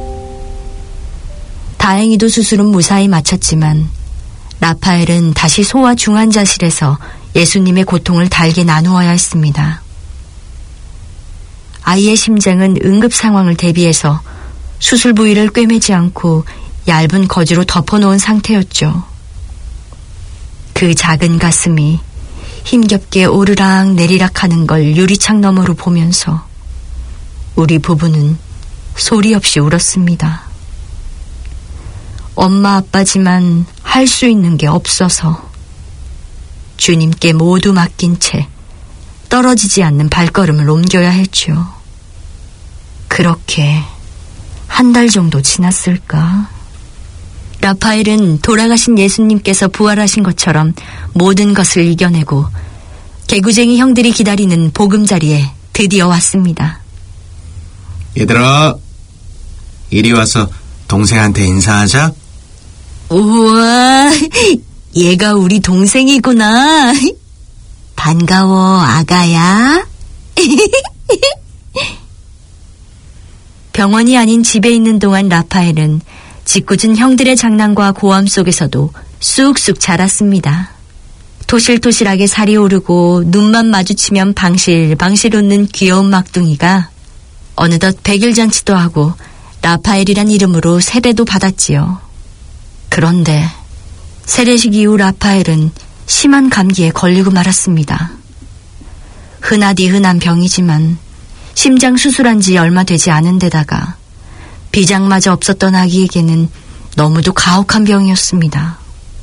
다행히도 수술은 무사히 마쳤지만 라파엘은 다시 소아 중환자실에서 예수님의 고통을 달게 나누어야 했습니다. 아이의 심장은 응급 상황을 대비해서 수술 부위를 꿰매지 않고 얇은 거즈로 덮어놓은 상태였죠. 그 작은 가슴이 힘겹게 오르락 내리락 하는 걸 유리창 너머로 보면서 우리 부부는 소리 없이 울었습니다. 엄마 아빠지만 할 수 있는 게 없어서 주님께 모두 맡긴 채 떨어지지 않는 발걸음을 옮겨야 했죠. 그렇게 한 달 정도 지났을까? 라파엘은 돌아가신 예수님께서 부활하신 것처럼 모든 것을 이겨내고 개구쟁이 형들이 기다리는 보금자리에 드디어 왔습니다. 얘들아, 이리 와서 동생한테 인사하자. 우와, 얘가 우리 동생이구나. 반가워, 아가야. 병원이 아닌 집에 있는 동안 라파엘은 짓궂은 형들의 장난과 고함 속에서도 쑥쑥 자랐습니다. 토실토실하게 살이 오르고 눈만 마주치면 방실방실 웃는 귀여운 막둥이가 어느덧 100일잔치도 하고 라파엘이란 이름으로 세례도 받았지요. 그런데 세례식 이후 라파엘은 심한 감기에 걸리고 말았습니다. 흔하디 흔한 병이지만 심장 수술한 지 얼마 되지 않은 데다가 비장마저 없었던 아기에게는 너무도 가혹한 병이었습니다.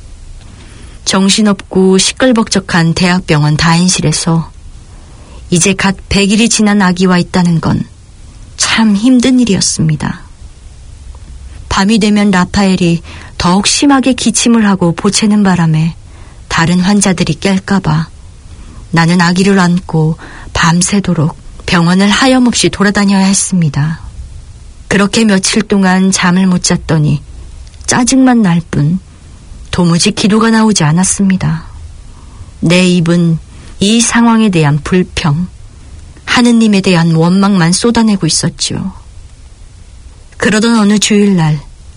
정신없고 시끌벅적한 대학병원 다인실에서 이제 갓 100일이 지난 아기와 있다는 건 참 힘든 일이었습니다. 밤이 되면 라파엘이 더욱 심하게 기침을 하고 보채는 바람에 다른 환자들이 깰까봐 나는 아기를 안고 밤새도록 병원을 하염없이 돌아다녀야 했습니다. 그렇게 며칠 동안 잠을 못 잤더니 짜증만 날 뿐 도무지 기도가 나오지 않았습니다. 내 입은 이 상황에 대한 불평, 하느님에 대한 원망만 쏟아내고 있었죠. 그러던 어느 주일날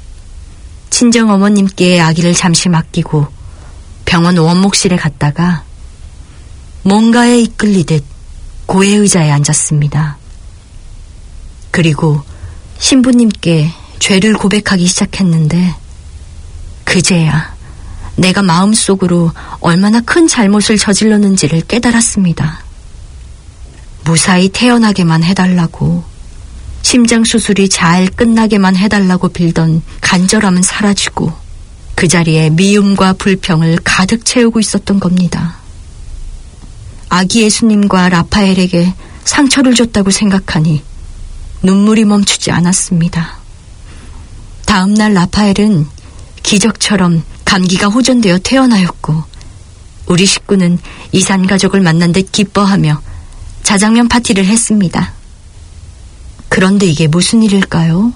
친정어머님께 아기를 잠시 맡기고 병원 원목실에 갔다가 뭔가에 이끌리듯 고의 의자에 앉았습니다. 그리고 신부님께 죄를 고백하기 시작했는데 그제야 내가 마음속으로 얼마나 큰 잘못을 저질렀는지를 깨달았습니다. 무사히 태어나게만 해달라고, 심장 수술이 잘 끝나게만 해달라고 빌던 간절함은 사라지고 그 자리에 미움과 불평을 가득 채우고 있었던 겁니다. 아기 예수님과 라파엘에게 상처를 줬다고 생각하니 눈물이 멈추지 않았습니다. 다음 날 라파엘은 기적처럼 감기가 호전되어 태어나였고 우리 식구는 이산가족을 만난 듯 기뻐하며 자장면 파티를 했습니다. 그런데 이게 무슨 일일까요?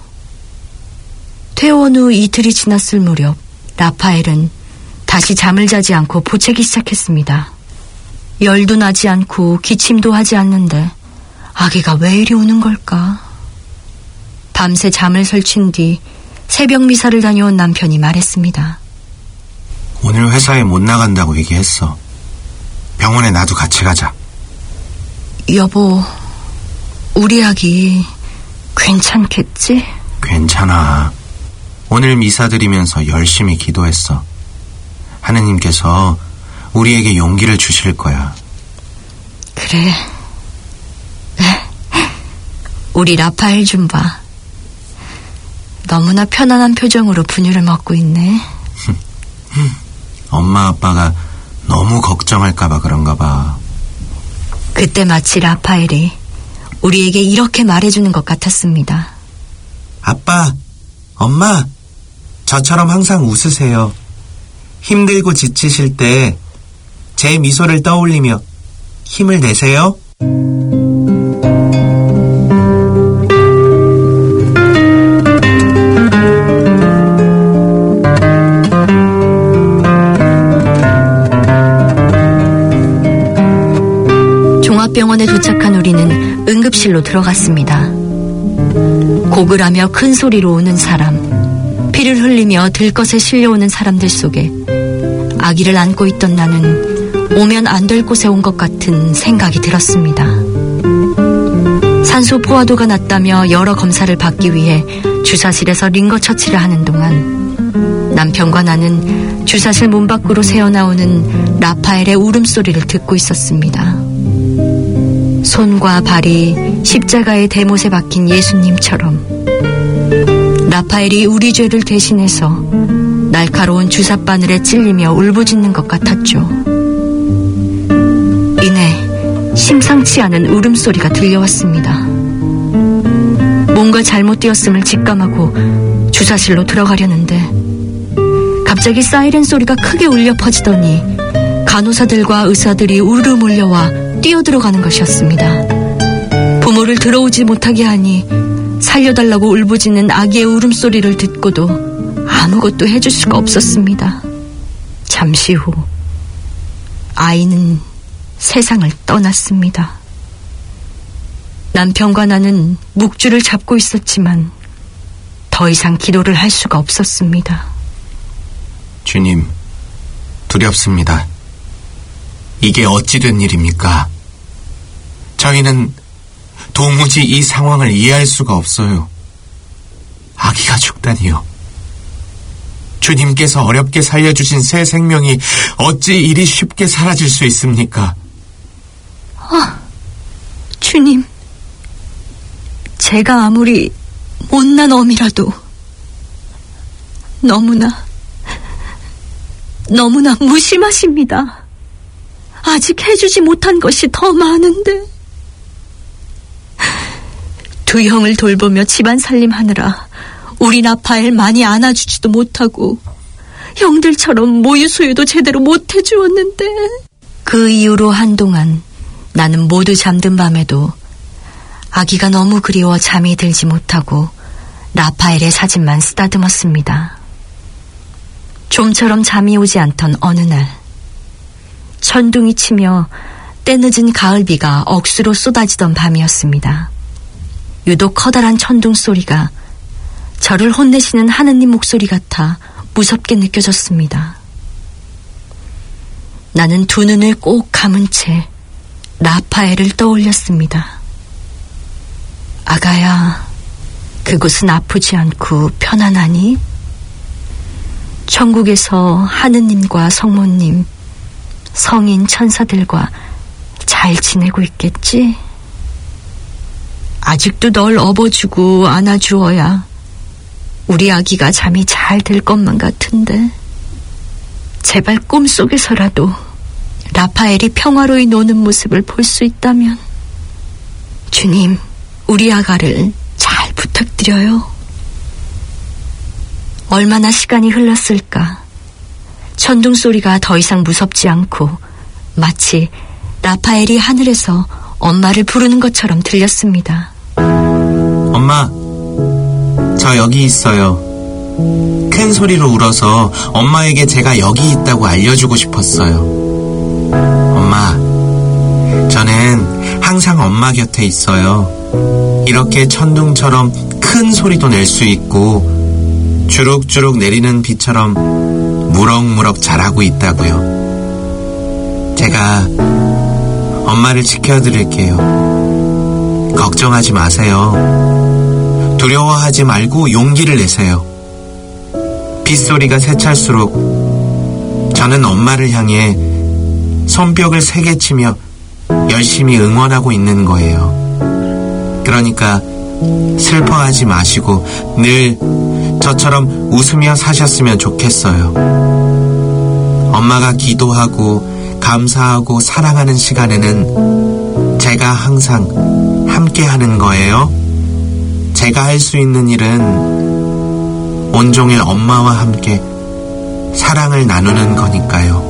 퇴원 후 이틀이 지났을 무렵 라파엘은 다시 잠을 자지 않고 보채기 시작했습니다. 열도 나지 않고 기침도 하지 않는데 아기가 왜 이리 우는 걸까? 밤새 잠을 설친 뒤 새벽 미사를 다녀온 남편이 말했습니다. 오늘 회사에 못 나간다고 얘기했어. 병원에 나도 같이 가자. 여보, 우리 아기 괜찮겠지? 괜찮아. 오늘 미사 드리면서 열심히 기도했어. 하느님께서 우리에게 용기를 주실 거야. 그래. 우리 라파엘 좀 봐. 너무나 편안한 표정으로 분유를 먹고 있네. 엄마 아빠가 너무 걱정할까 봐 그런가 봐. 그때 마치 라파엘이 우리에게 이렇게 말해주는 것 같았습니다. 아빠, 엄마, 저처럼 항상 웃으세요. 힘들고 지치실 때 제 미소를 떠올리며 힘을 내세요. 종합병원에 도착한 우리는 응급실로 들어갔습니다. 고글하며 큰 소리로 우는 사람, 피를 흘리며 들것에 실려오는 사람들 속에 아기를 안고 있던 나는 오면 안 될 곳에 온 것 같은 생각이 들었습니다. 산소 포화도가 낮다며 여러 검사를 받기 위해 주사실에서 링거 처치를 하는 동안 남편과 나는 주사실 문 밖으로 새어나오는 라파엘의 울음소리를 듣고 있었습니다. 손과 발이 십자가의 대못에 박힌 예수님처럼 라파엘이 우리 죄를 대신해서 날카로운 주삿바늘에 찔리며 울부짖는 것 같았죠. 이내 심상치 않은 울음소리가 들려왔습니다. 뭔가 잘못되었음을 직감하고 주사실로 들어가려는데 갑자기 사이렌 소리가 크게 울려 퍼지더니 간호사들과 의사들이 우르르 몰려와 뛰어들어가는 것이었습니다. 부모를 들어오지 못하게 하니 살려달라고 울부짖는 아기의 울음소리를 듣고도 아무것도 해줄 수가 없었습니다. 잠시 후 아이는 세상을 떠났습니다. 남편과 나는 묵주를 잡고 있었지만 더 이상 기도를 할 수가 없었습니다. 주님, 두렵습니다. 이게 어찌 된 일입니까? 저희는 도무지 이 상황을 이해할 수가 없어요. 아기가 죽다니요. 주님께서 어렵게 살려주신 새 생명이 어찌 이리 쉽게 사라질 수 있습니까? 주님, 제가 아무리 못난 어미라도 너무나 무심하십니다. 아직 해주지 못한 것이 더 많은데. 두 형을 돌보며 집안 살림하느라 우리 라파엘 많이 안아주지도 못하고 형들처럼 모유수유도 제대로 못해주었는데. 그 이후로 한동안 나는 모두 잠든 밤에도 아기가 너무 그리워 잠이 들지 못하고 라파엘의 사진만 쓰다듬었습니다. 좀처럼 잠이 오지 않던 어느 날, 천둥이 치며 때늦은 가을비가 억수로 쏟아지던 밤이었습니다. 유독 커다란 천둥 소리가 저를 혼내시는 하느님 목소리 같아 무섭게 느껴졌습니다. 나는 두 눈을 꼭 감은 채 라파엘을 떠올렸습니다. 아가야, 그곳은 아프지 않고 편안하니? 천국에서 하느님과 성모님, 성인 천사들과 잘 지내고 있겠지? 아직도 널 업어주고 안아주어야 우리 아기가 잠이 잘 들 것만 같은데. 제발 꿈속에서라도 라파엘이 평화로이 노는 모습을 볼 수 있다면. 주님, 우리 아가를 잘 부탁드려요. 얼마나 시간이 흘렀을까. 천둥 소리가 더 이상 무섭지 않고 마치 라파엘이 하늘에서 엄마를 부르는 것처럼 들렸습니다. 엄마, 저 여기 있어요. 큰 소리로 울어서 엄마에게 제가 여기 있다고 알려주고 싶었어요. 엄마, 저는 항상 엄마 곁에 있어요. 이렇게 천둥처럼 큰 소리도 낼 수 있고 주룩주룩 내리는 비처럼 무럭무럭 자라고 있다고요. 제가 엄마를 지켜드릴게요. 걱정하지 마세요. 두려워하지 말고 용기를 내세요. 빗소리가 세찰수록 저는 엄마를 향해 손뼉을 세게 치며 열심히 응원하고 있는 거예요. 그러니까 슬퍼하지 마시고 늘 저처럼 웃으며 사셨으면 좋겠어요. 엄마가 기도하고 감사하고 사랑하는 시간에는 제가 항상 함께 하는 거예요. 제가 할 수 있는 일은 온종일 엄마와 함께 사랑을 나누는 거니까요.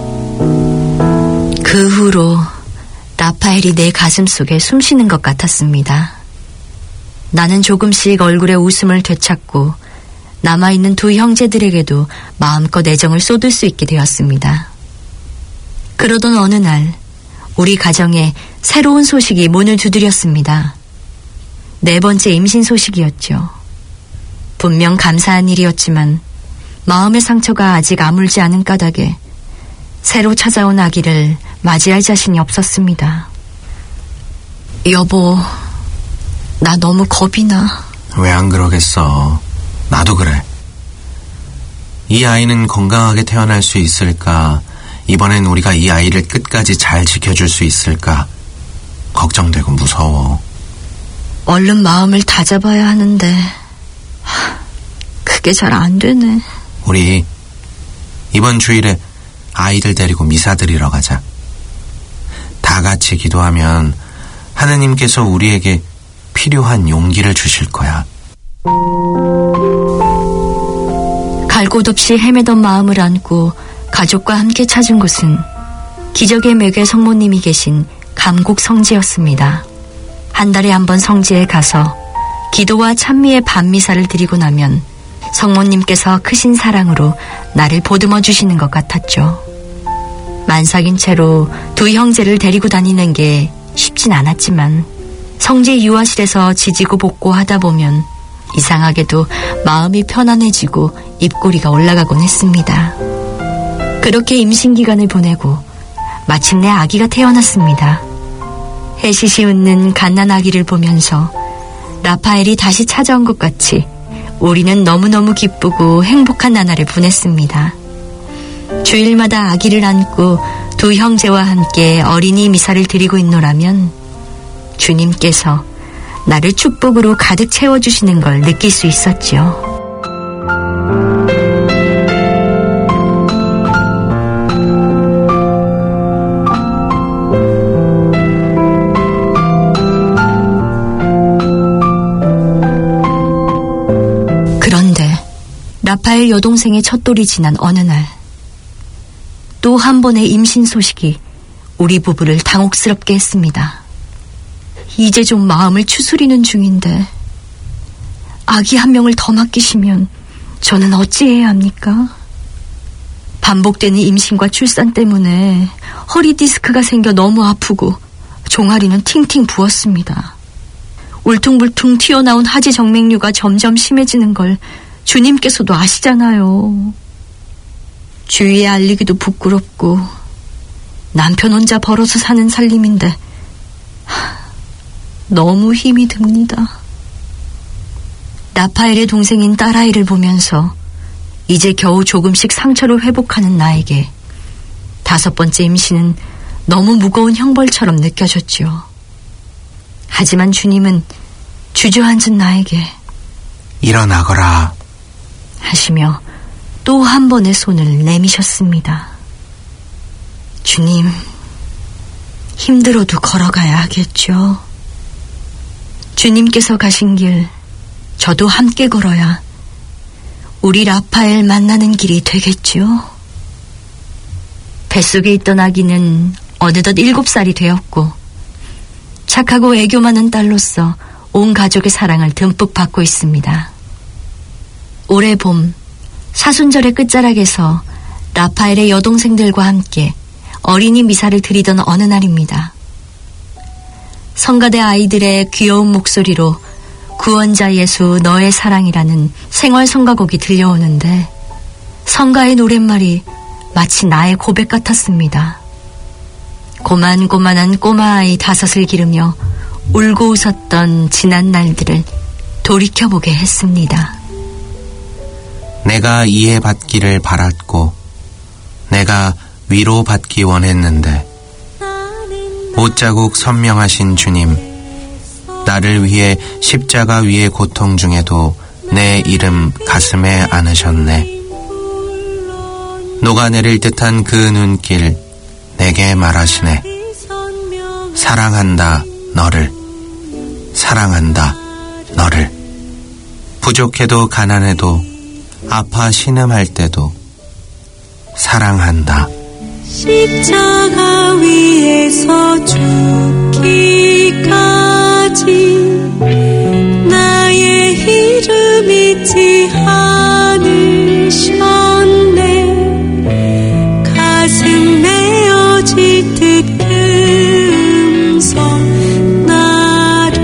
그 후로 라파엘이 내 가슴 속에 숨쉬는 것 같았습니다. 나는 조금씩 얼굴에 웃음을 되찾고 남아있는 두 형제들에게도 마음껏 애정을 쏟을 수 있게 되었습니다. 그러던 어느 날 우리 가정에 새로운 소식이 문을 두드렸습니다. 4번째 임신 소식이었죠. 분명 감사한 일이었지만 마음의 상처가 아직 아물지 않은 까닭에 새로 찾아온 아기를 맞이할 자신이 없었습니다. 여보, 나 너무 겁이 나. 왜 안 그러겠어. 나도 그래. 이 아이는 건강하게 태어날 수 있을까? 이번엔 우리가 이 아이를 끝까지 잘 지켜줄 수 있을까? 걱정되고 무서워. 얼른 마음을 다잡아야 하는데 그게 잘 안 되네. 우리 이번 주일에 아이들 데리고 미사 드리러 가자. 다 같이 기도하면 하느님께서 우리에게 필요한 용기를 주실 거야. 갈 곳 없이 헤매던 마음을 안고 가족과 함께 찾은 곳은 기적의 매개 성모님이 계신 감곡 성지였습니다. 한 달에 한 번 성지에 가서 기도와 찬미의 밤미사를 드리고 나면 성모님께서 크신 사랑으로 나를 보듬어 주시는 것 같았죠. 만삭인 채로 두 형제를 데리고 다니는 게 쉽진 않았지만 성지 유아실에서 지지고 볶고 하다 보면 이상하게도 마음이 편안해지고 입꼬리가 올라가곤 했습니다. 그렇게 임신기간을 보내고 마침내 아기가 태어났습니다. 해시시 웃는 갓난아기를 보면서 라파엘이 다시 찾아온 것 같이 우리는 너무너무 기쁘고 행복한 나날을 보냈습니다. 주일마다 아기를 안고 두 형제와 함께 어린이 미사를 드리고 있노라면 주님께서 나를 축복으로 가득 채워주시는 걸 느낄 수 있었지요. 그런데 라파엘 여동생의 첫돌이 지난 어느 날 또 한 번의 임신 소식이 우리 부부를 당혹스럽게 했습니다. 이제 좀 마음을 추스리는 중인데 아기 한 명을 더 맡기시면 저는 어찌해야 합니까? 반복되는 임신과 출산 때문에 허리 디스크가 생겨 너무 아프고 종아리는 팅팅 부었습니다. 울퉁불퉁 튀어나온 하지 정맥류가 점점 심해지는 걸 주님께서도 아시잖아요. 주위에 알리기도 부끄럽고 남편 혼자 벌어서 사는 살림인데 너무 힘이 듭니다. 라파엘의 동생인 딸아이를 보면서 이제 겨우 조금씩 상처를 회복하는 나에게 5번째 임신은 너무 무거운 형벌처럼 느껴졌죠. 하지만 주님은 주저앉은 나에게 일어나거라 하시며 또 한 번의 손을 내미셨습니다. 주님, 힘들어도 걸어가야 하겠죠. 주님께서 가신 길 저도 함께 걸어야 우리 라파엘 만나는 길이 되겠죠. 뱃속에 있던 아기는 어느덧 7살이 되었고 착하고 애교 많은 딸로서 온 가족의 사랑을 듬뿍 받고 있습니다. 올해 봄 사순절의 끝자락에서 라파엘의 여동생들과 함께 어린이 미사를 드리던 어느 날입니다. 성가대 아이들의 귀여운 목소리로 구원자 예수 너의 사랑이라는 생활 성가곡이 들려오는데 성가의 노랫말이 마치 나의 고백 같았습니다. 고만고만한 꼬마아이 5을 기르며 울고 웃었던 지난 날들을 돌이켜보게 했습니다. 내가 이해받기를 바랐고 내가 위로받기 원했는데 옷자국 선명하신 주님, 나를 위해 십자가 위의 고통 중에도 내 이름 가슴에 안으셨네. 녹아내릴 듯한 그 눈길 내게 말하시네. 사랑한다 너를, 사랑한다 너를. 부족해도 가난해도 아파 신음할 때도 사랑한다. 십자가 위에서 죽기까지 나의 이름 잊지 않으셨네. 가슴 메어질 듯 금성 나를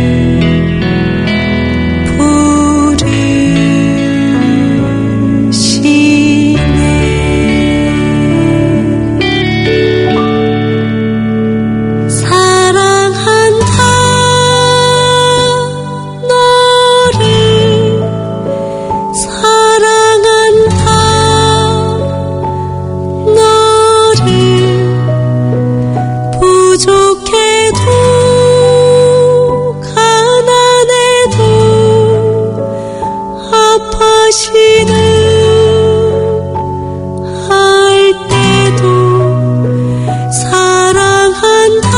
부르시네. 사랑한다 너를, 사랑한다 너를. 부족해도 가난해도 아파시는 할 때도 사랑한다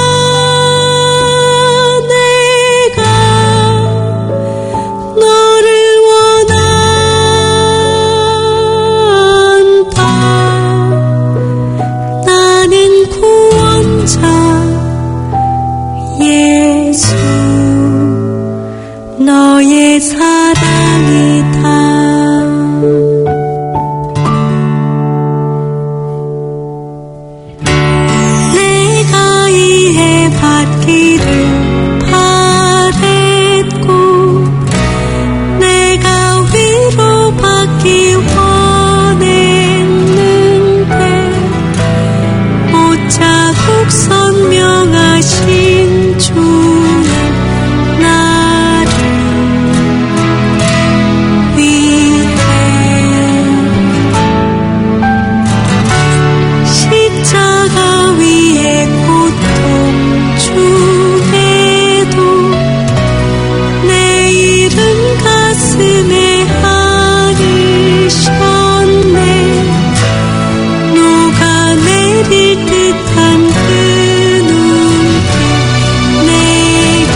내가 너를 원한다. 나는 구원자 예수 너의 사랑이다. 내가 이해받기를 바랬고 내가 위로받기 원했는데 못자국 선명하신 주님 나를 위해 십자가 위에 고통 중에도 내 이름 가슴에 안으셨네. 녹아내릴 듯한 그 눈빛 내게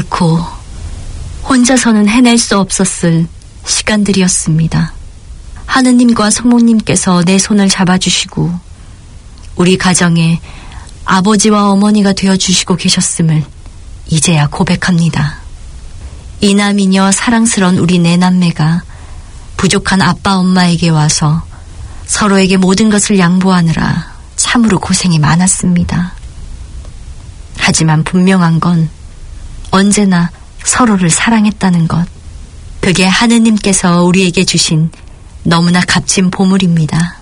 혼자서는 해낼 수 없었을 시간들이었습니다. 하느님과 성모님께서 내 손을 잡아주시고 우리 가정에 아버지와 어머니가 되어주시고 계셨음을 이제야 고백합니다. 이남이녀 사랑스러운 우리 네 남매가 부족한 아빠 엄마에게 와서 서로에게 모든 것을 양보하느라 참으로 고생이 많았습니다. 하지만 분명한 건 언제나 서로를 사랑했다는 것. 그게 하느님께서 우리에게 주신 너무나 값진 보물입니다.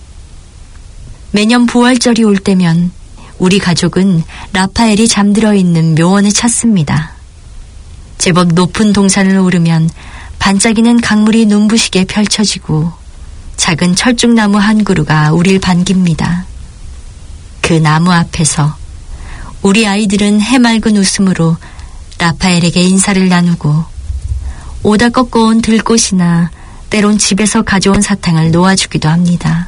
매년 부활절이 올 때면 우리 가족은 라파엘이 잠들어 있는 묘원을 찾습니다. 제법 높은 동산을 오르면 반짝이는 강물이 눈부시게 펼쳐지고 작은 철쭉나무 한 그루가 우릴 반깁니다. 그 나무 앞에서 우리 아이들은 해맑은 웃음으로 라파엘에게 인사를 나누고 오다 꺾어온 들꽃이나 때론 집에서 가져온 사탕을 놓아주기도 합니다.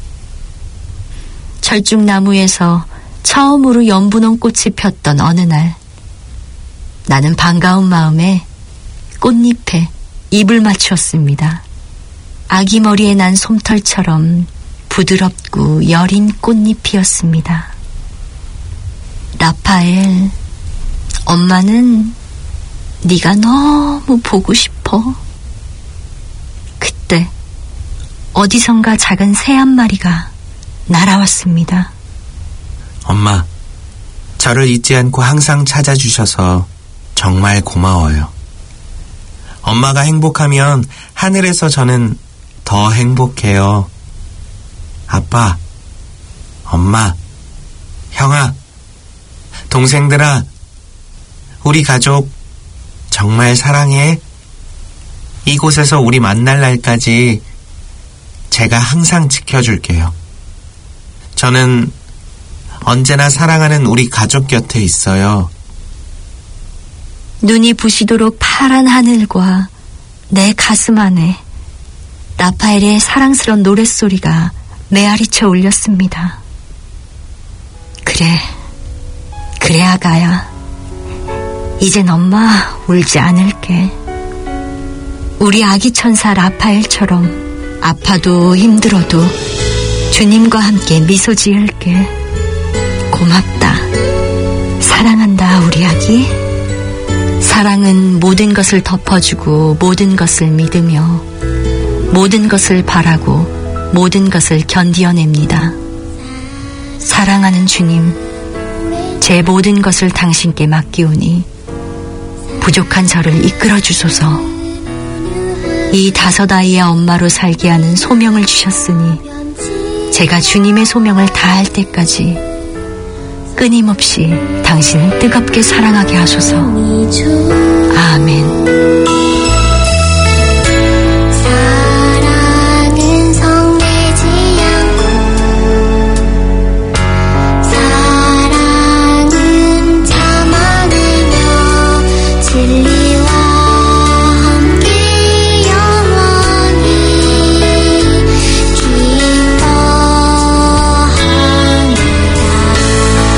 철쭉나무에서 처음으로 연분홍 꽃이 폈던 어느 날, 나는 반가운 마음에 꽃잎에 입을 맞추었습니다. 아기 머리에 난 솜털처럼 부드럽고 여린 꽃잎이었습니다. 라파엘, 엄마는 네가 너무 보고 싶어. 그때 어디선가 작은 새 한 마리가 날아왔습니다. 엄마, 저를 잊지 않고 항상 찾아주셔서 정말 고마워요. 엄마가 행복하면 하늘에서 저는 더 행복해요. 아빠, 엄마, 형아, 동생들아, 우리 가족 정말 사랑해. 이곳에서 우리 만날 날까지 제가 항상 지켜줄게요. 저는 언제나 사랑하는 우리 가족 곁에 있어요. 눈이 부시도록 파란 하늘과 내 가슴 안에 라파엘의 사랑스러운 노랫소리가 메아리쳐 울렸습니다. 그래 아가야. 이젠 엄마 울지 않을게. 우리 아기 천사 라파엘처럼 아파도 힘들어도 주님과 함께 미소 지을게. 고맙다. 사랑한다, 우리 아기. 사랑은 모든 것을 덮어주고 모든 것을 믿으며 모든 것을 바라고 모든 것을 견디어냅니다. 사랑하는 주님, 제 모든 것을 당신께 맡기오니 부족한 저를 이끌어 주소서. 이 5 아이의 엄마로 살게 하는 소명을 주셨으니 제가 주님의 소명을 다할 때까지 끊임없이 당신을 뜨겁게 사랑하게 하소서. 아멘.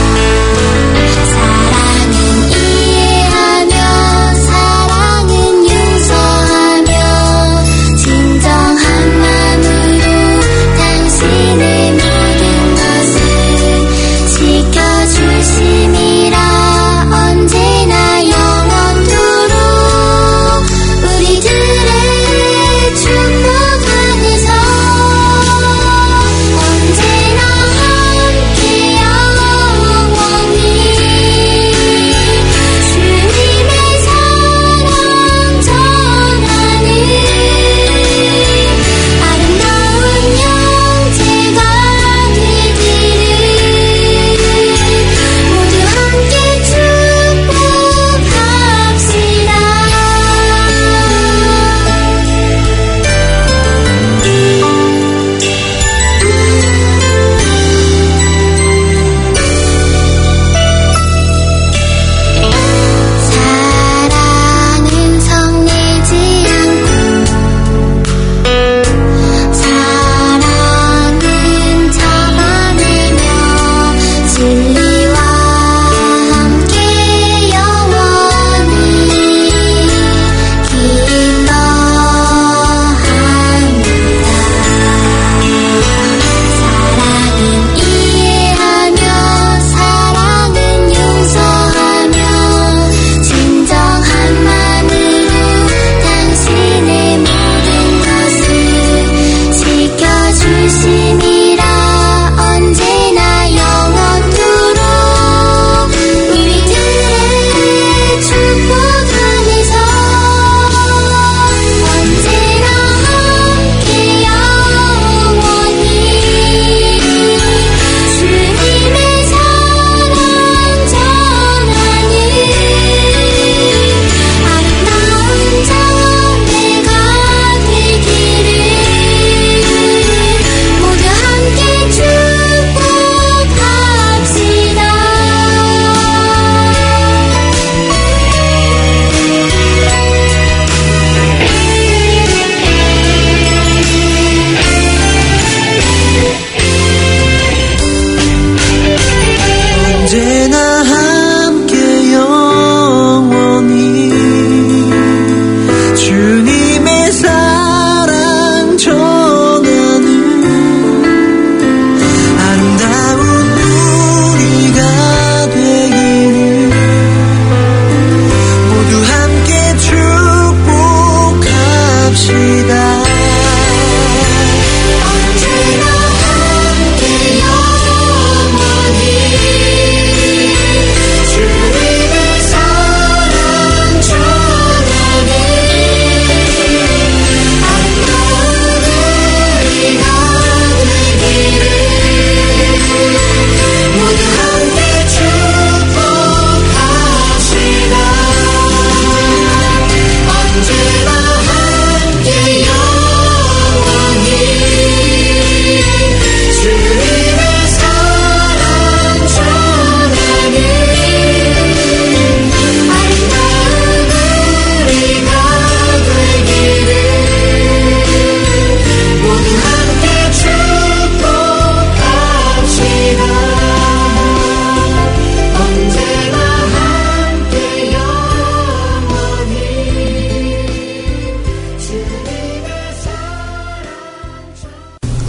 사랑은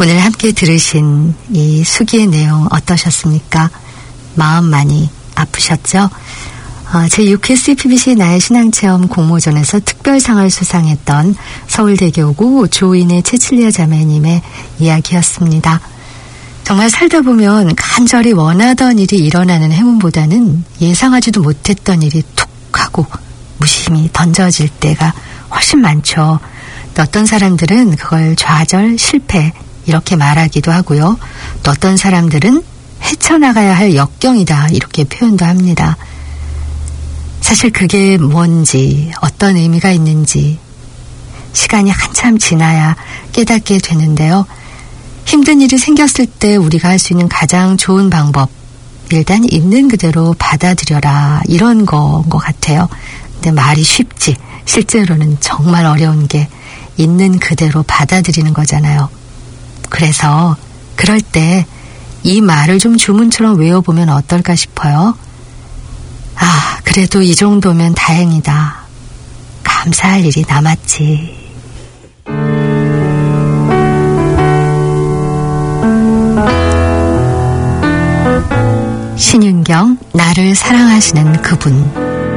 오늘 함께 들으신 이 수기의 내용 어떠셨습니까? 마음 많이 아프셨죠? 제6회 BBC 나의 신앙체험 공모전에서 특별상을 수상했던 서울대교구 조인의 채칠리아 자매님의 이야기였습니다. 정말 살다 보면 간절히 원하던 일이 일어나는 행운보다는 예상하지도 못했던 일이 툭 하고 무심히 던져질 때가 훨씬 많죠. 또 어떤 사람들은 그걸 좌절, 실패 이렇게 말하기도 하고요. 또 어떤 사람들은 헤쳐나가야 할 역경이다 이렇게 표현도 합니다. 사실 그게 뭔지 어떤 의미가 있는지 시간이 한참 지나야 깨닫게 되는데요. 힘든 일이 생겼을 때 우리가 할 수 있는 가장 좋은 방법 일단 있는 그대로 받아들여라 이런 거인 것 같아요. 근데 말이 쉽지 실제로는 정말 어려운 게 있는 그대로 받아들이는 거잖아요. 그래서 그럴 때 이 말을 좀 주문처럼 외워보면 어떨까 싶어요. 아, 그래도 이 정도면 다행이다. 감사할 일이 남았지. 신윤경, 나를 사랑하시는 그분.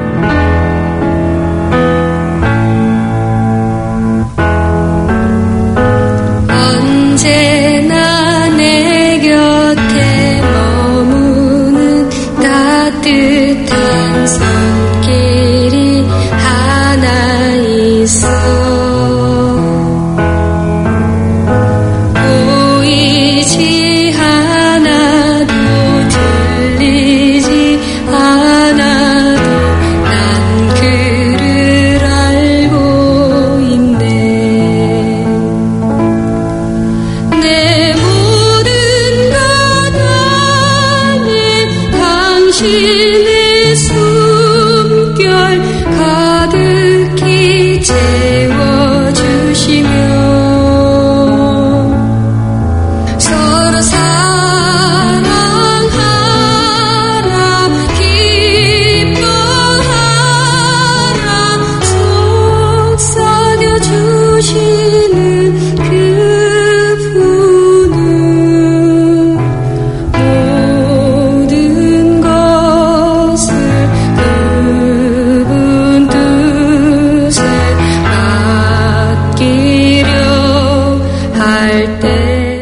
언제나 내 곁에 머무는 따뜻한 손길이 하나 있어 보이지 않아도 들리지 않아도 난 그를 알고 있네. 내 모든 것 안에 당신의 숨결 가득히 채워주시며 서로 사랑하라 기뻐하라 속삭여주시는 그분은 모든 것을 그분 뜻에 맡기려 할 때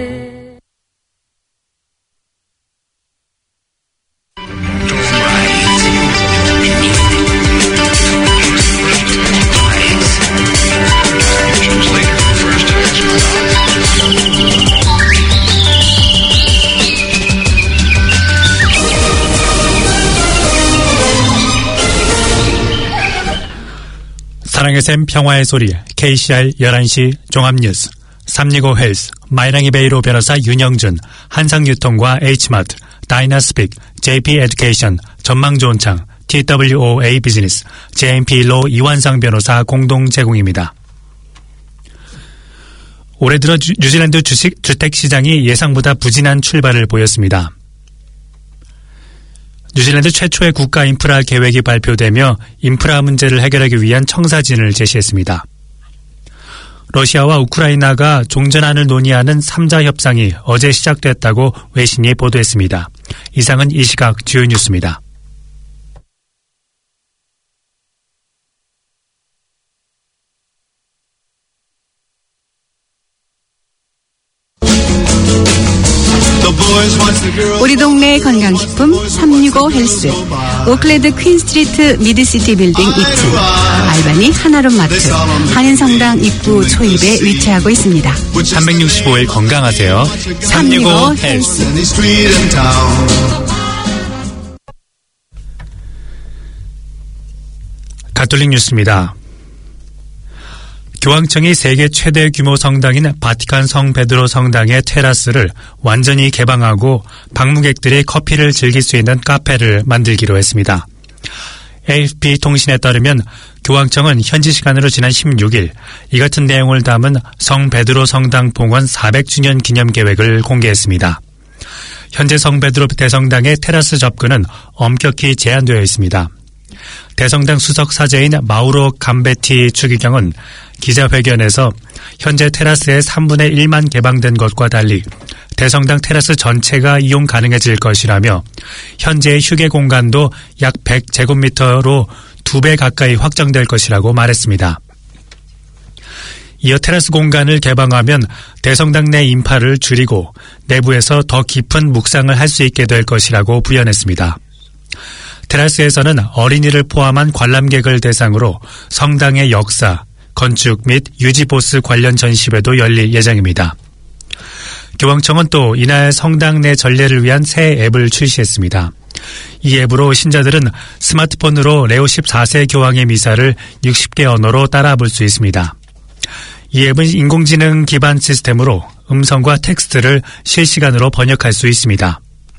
사랑의 샘 평화의 소리 KCR 11시 종합뉴스 365 헬스 마이랑이 베이로 변호사 윤영준 한상유통과 H마트 다이나스픽 JP 에듀케이션 전망 좋은 창 TWOA 비즈니스 JMP 로 이완상 변호사 공동 제공입니다. 올해 들어 뉴질랜드 주택시장이 예상보다 부진한 출발을 보였습니다. 뉴질랜드 최초의 국가 인프라 계획이 발표되며 인프라 문제를 해결하기 위한 청사진을 제시했습니다. 러시아와 우크라이나가 종전안을 논의하는 3자 협상이 어제 시작됐다고 외신이 보도했습니다. 이상은 이 시각 주요 뉴스입니다. 우리 동네 건강식품 365 헬스 오클랜드 퀸스트리트 미드시티 빌딩 2층 알바니 하나룸 마트 한인성당 입구 초입에 위치하고 있습니다. 365일 건강하세요. 365 헬스. 가톨릭 뉴스입니다. 교황청이 세계 최대 규모 성당인 바티칸 성 베드로 성당의 테라스를 완전히 개방하고 방문객들이 커피를 즐길 수 있는 카페를 만들기로 했습니다. AFP 통신에 따르면 교황청은 현지 시간으로 지난 16일 이 같은 내용을 담은 성 베드로 성당 봉헌 400주년 기념 계획을 공개했습니다. 현재 성 베드로 대성당의 테라스 접근은 엄격히 제한되어 있습니다. 대성당 수석 사제인 마우로 감베티 추기경은 기자회견에서 현재 테라스의 3분의 1만 개방된 것과 달리 대성당 테라스 전체가 이용 가능해질 것이라며 현재의 휴게 공간도 약 100제곱미터로 2배 가까이 확장될 것이라고 말했습니다. 이어 테라스 공간을 개방하면 대성당 내 인파를 줄이고 내부에서 더 깊은 묵상을 할 수 있게 될 것이라고 부연했습니다. 테라스에서는 어린이를 포함한 관람객을 대상으로 성당의 역사, 건축 및 유지보수 관련 전시회도 열릴 예정입니다. 교황청은 또 이날 성당 내 전례를 위한 새 앱을 출시했습니다. 이 앱으로 신자들은 스마트폰으로 레오 14세 교황의 미사를 60개 언어로 따라 볼 수 있습니다. 이 앱은 인공지능 기반 시스템으로 음성과 텍스트를 실시간으로 번역할 수 있습니다.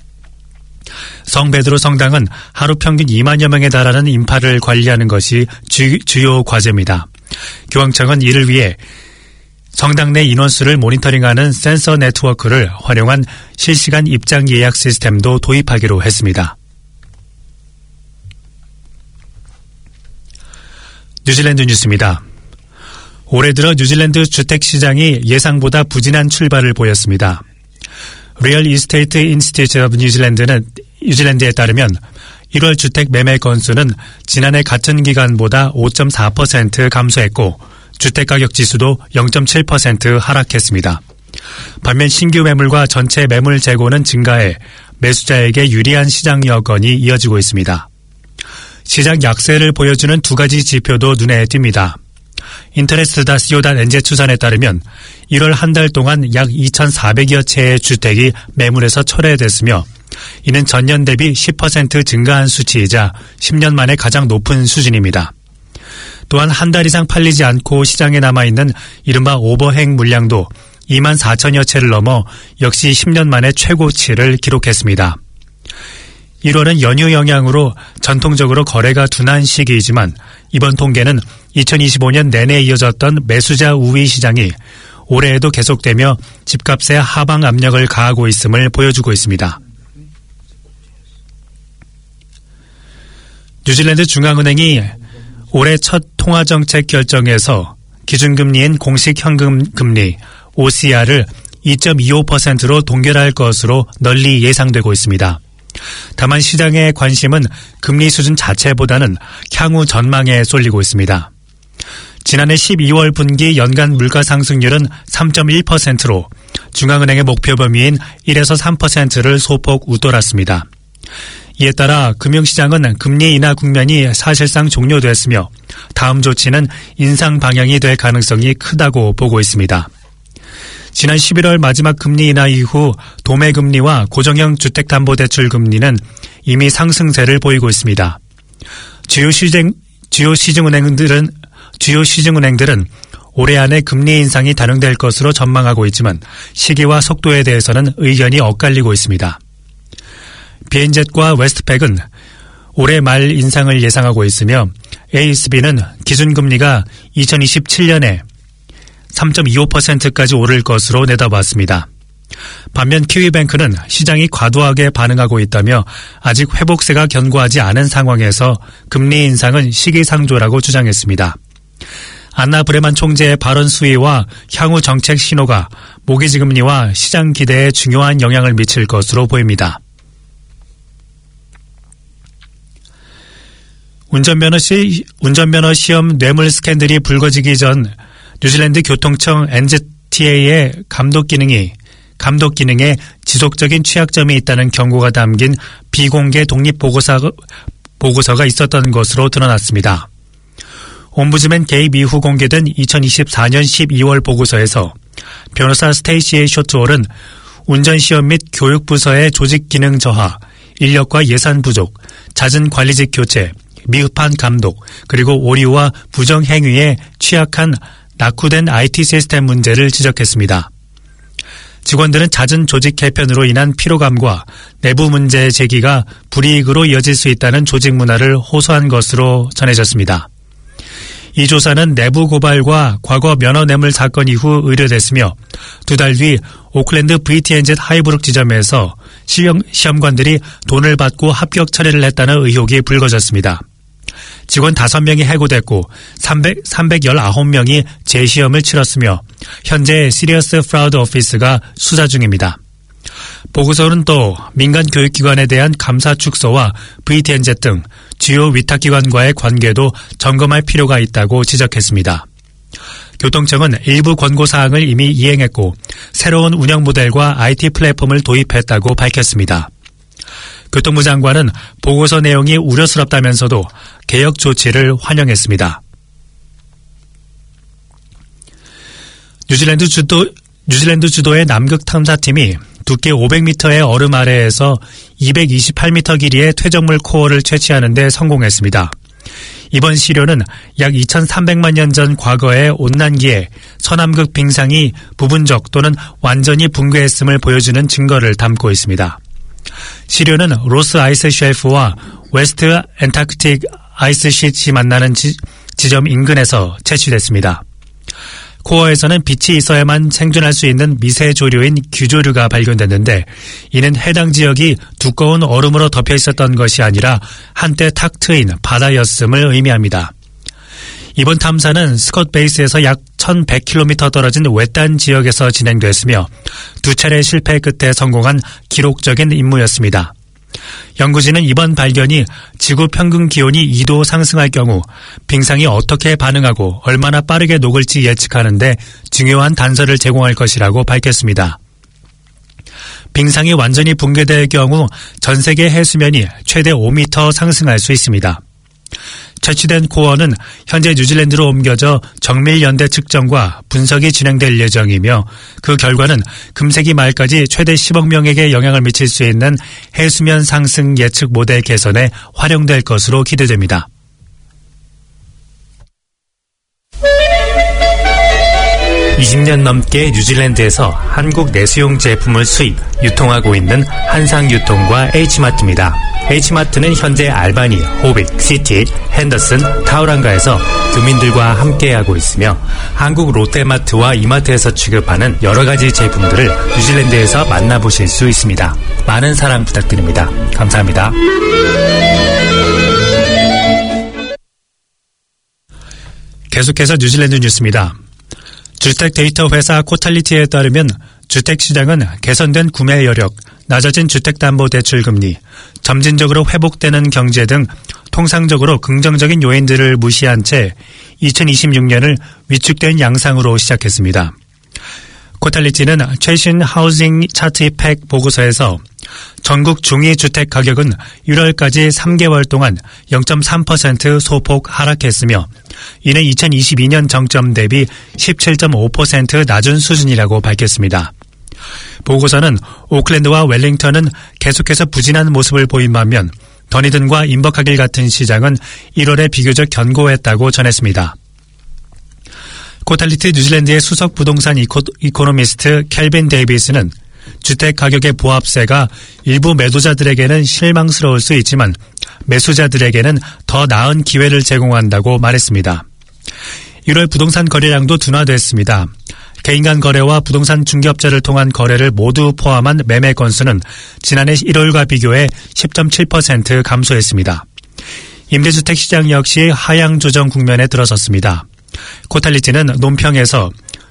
성베드로 성당은 하루 평균 2만여 명에 달하는 인파를 관리하는 것이 주요 과제입니다. 교황청은 이를 위해 성당 내 인원수를 모니터링하는 센서 네트워크를 활용한 실시간 입장 예약 시스템도 도입하기로 했습니다. 뉴질랜드 뉴스입니다. 올해 들어 뉴질랜드 주택시장이 예상보다 부진한 출발을 보였습니다. 리얼 이스테이트 인스티튜트 오브 뉴질랜드에 따르면 1월 주택 매매 건수는 지난해 같은 기간보다 5.4% 감소했고 주택가격 지수도 0.7% 하락했습니다. 반면 신규 매물과 전체 매물 재고는 증가해 매수자에게 유리한 시장 여건이 이어지고 있습니다. 시장 약세를 보여주는 두 가지 지표도 눈에 띕니다. 인터넷.co.nz 추산에 따르면 1월 한 달 동안 약 2,400여 채의 주택이 매물에서 철회됐으며 이는 전년 대비 10% 증가한 수치이자 10년 만에 가장 높은 수준입니다. 또한 한 달 이상 팔리지 않고 시장에 남아있는 이른바 오버행 물량도 2만 4천여 채를 넘어 역시 10년 만에 최고치를 기록했습니다. 1월은 연휴 영향으로 전통적으로 거래가 둔한 시기이지만 이번 통계는 2025년 내내 이어졌던 매수자 우위 시장이 올해에도 계속되며 집값에 하방 압력을 가하고 있음을 보여주고 있습니다. 뉴질랜드 중앙은행이 올해 첫 통화정책 결정에서 기준금리인 공식 현금 금리 OCR을 2.25%로 동결할 것으로 널리 예상되고 있습니다. 다만 시장의 관심은 금리 수준 자체보다는 향후 전망에 쏠리고 있습니다. 지난해 12월 분기 연간 물가 상승률은 3.1%로 중앙은행의 목표 범위인 1에서 3%를 소폭 웃돌았습니다. 이에 따라 금융시장은 금리 인하 국면이 사실상 종료됐으며 다음 조치는 인상 방향이 될 가능성이 크다고 보고 있습니다. 지난 11월 마지막 금리 인하 이후 도매금리와 고정형 주택담보대출 금리는 이미 상승세를 보이고 있습니다. 주요 시중은행들은 올해 안에 금리 인상이 단행될 것으로 전망하고 있지만 시기와 속도에 대해서는 의견이 엇갈리고 있습니다. 비엔젯과 웨스트팩은 올해 말 인상을 예상하고 있으며 ASB는 기준금리가 2027년에 3.25%까지 오를 것으로 내다봤습니다. 반면 키위뱅크는 시장이 과도하게 반응하고 있다며 아직 회복세가 견고하지 않은 상황에서 금리 인상은 시기상조라고 주장했습니다. 안나 브레만 총재의 발언 수위와 향후 정책 신호가 모기지금리와 시장 기대에 중요한 영향을 미칠 것으로 보입니다. 운전면허 시험 뇌물 스캔들이 불거지기 전 뉴질랜드 교통청 NZTA의 감독 기능에 지속적인 취약점이 있다는 경고가 담긴 비공개 독립 보고서가 있었던 것으로 드러났습니다. 옴부즈맨 개입 이후 공개된 2024년 12월 보고서에서 변호사 스테이시 쇼트홀은 운전시험 및 교육부서의 조직 기능 저하, 인력과 예산 부족, 잦은 관리직 교체, 미흡한 감독, 그리고 오류와 부정행위에 취약한 낙후된 IT 시스템 문제를 지적했습니다. 직원들은 잦은 조직 개편으로 인한 피로감과 내부 문제 제기가 불이익으로 이어질 수 있다는 조직 문화를 호소한 것으로 전해졌습니다. 이 조사는 내부 고발과 과거 면허 뇌물 사건 이후 의뢰됐으며 두 달 뒤 오클랜드 VTNZ 하이브룩 지점에서 시험관들이 돈을 받고 합격 처리를 했다는 의혹이 불거졌습니다. 직원 5명이 해고됐고 319명이 재시험을 치렀으며 현재 시리어스 프라우드 오피스가 수사 중입니다. 보고서는 또 민간 교육기관에 대한 감사 축소와 VTNZ 등 주요 위탁기관과의 관계도 점검할 필요가 있다고 지적했습니다. 교통청은 일부 권고사항을 이미 이행했고 새로운 운영 모델과 IT 플랫폼을 도입했다고 밝혔습니다. 교통부 장관은 보고서 내용이 우려스럽다면서도 개혁 조치를 환영했습니다. 뉴질랜드 주도의 남극 탐사팀이 두께 500m의 얼음 아래에서 228m 길이의 퇴적물 코어를 채취하는 데 성공했습니다. 이번 시료는 약 2300만 년 전 과거의 온난기에 서남극 빙상이 부분적 또는 완전히 붕괴했음을 보여주는 증거를 담고 있습니다. 시료는 로스 아이스 쉘프와 웨스트 엔타크틱 아이스 시트이 만나는 지점 인근에서 채취됐습니다. 코어에서는 빛이 있어야만 생존할 수 있는 미세 조류인 규조류가 발견됐는데 이는 해당 지역이 두꺼운 얼음으로 덮여 있었던 것이 아니라 한때 탁 트인 바다였음을 의미합니다. 이번 탐사는 스콧 베이스에서 약 1100km 떨어진 외딴 지역에서 진행됐으며 2차례 실패 끝에 성공한 기록적인 임무였습니다. 연구진은 이번 발견이 지구 평균 기온이 2도 상승할 경우 빙상이 어떻게 반응하고 얼마나 빠르게 녹을지 예측하는 데 중요한 단서를 제공할 것이라고 밝혔습니다. 빙상이 완전히 붕괴될 경우 전 세계 해수면이 최대 5m 상승할 수 있습니다. 채취된 코어는 현재 뉴질랜드로 옮겨져 정밀 연대 측정과 분석이 진행될 예정이며 그 결과는 금세기 말까지 최대 10억 명에게 영향을 미칠 수 있는 해수면 상승 예측 모델 개선에 활용될 것으로 기대됩니다. (20년) 넘게 뉴질랜드에서 한국 내수용 제품을 수입, 유통하고 있는 한상유통과 H마트입니다. H마트는 현재 알바니, 호빅, 시티, 핸더슨, 타우랑가에서 교민들과 함께하고 있으며 한국 롯데마트와 이마트에서 취급하는 여러 가지 제품들을 뉴질랜드에서 만나보실 수 있습니다. 많은 사랑 부탁드립니다. 감사합니다. 계속해서 뉴질랜드 뉴스입니다. 주택 데이터 회사 코탈리티에 따르면 주택시장은 개선된 구매 여력, 낮아진 주택담보대출금리, 점진적으로 회복되는 경제 등 통상적으로 긍정적인 요인들을 무시한 채 2026년을 위축된 양상으로 시작했습니다. 코탈리티는 최신 하우징 차트 팩 보고서에서 전국 중위주택 가격은 1월까지 3개월 동안 0.3% 소폭 하락했으며 이는 2022년 정점 대비 17.5% 낮은 수준이라고 밝혔습니다. 보고서는 오클랜드와 웰링턴은 계속해서 부진한 모습을 보인 반면 더니든과 인버카길 같은 시장은 1월에 비교적 견고했다고 전했습니다. 코탈리티 뉴질랜드의 수석 부동산 이코노미스트 켈빈 데이비스는 주택 가격의 보합세가 일부 매도자들에게는 실망스러울 수 있지만 매수자들에게는 더 나은 기회를 제공한다고 말했습니다. 1월 부동산 거래량도 둔화됐습니다. 개인 간 거래와 부동산 중개업자를 통한 거래를 모두 포함한 매매 건수는 지난해 1월과 비교해 10.7% 감소했습니다. 임대주택 시장 역시 하향 조정 국면에 들어섰습니다. 코탈리티는 논평에서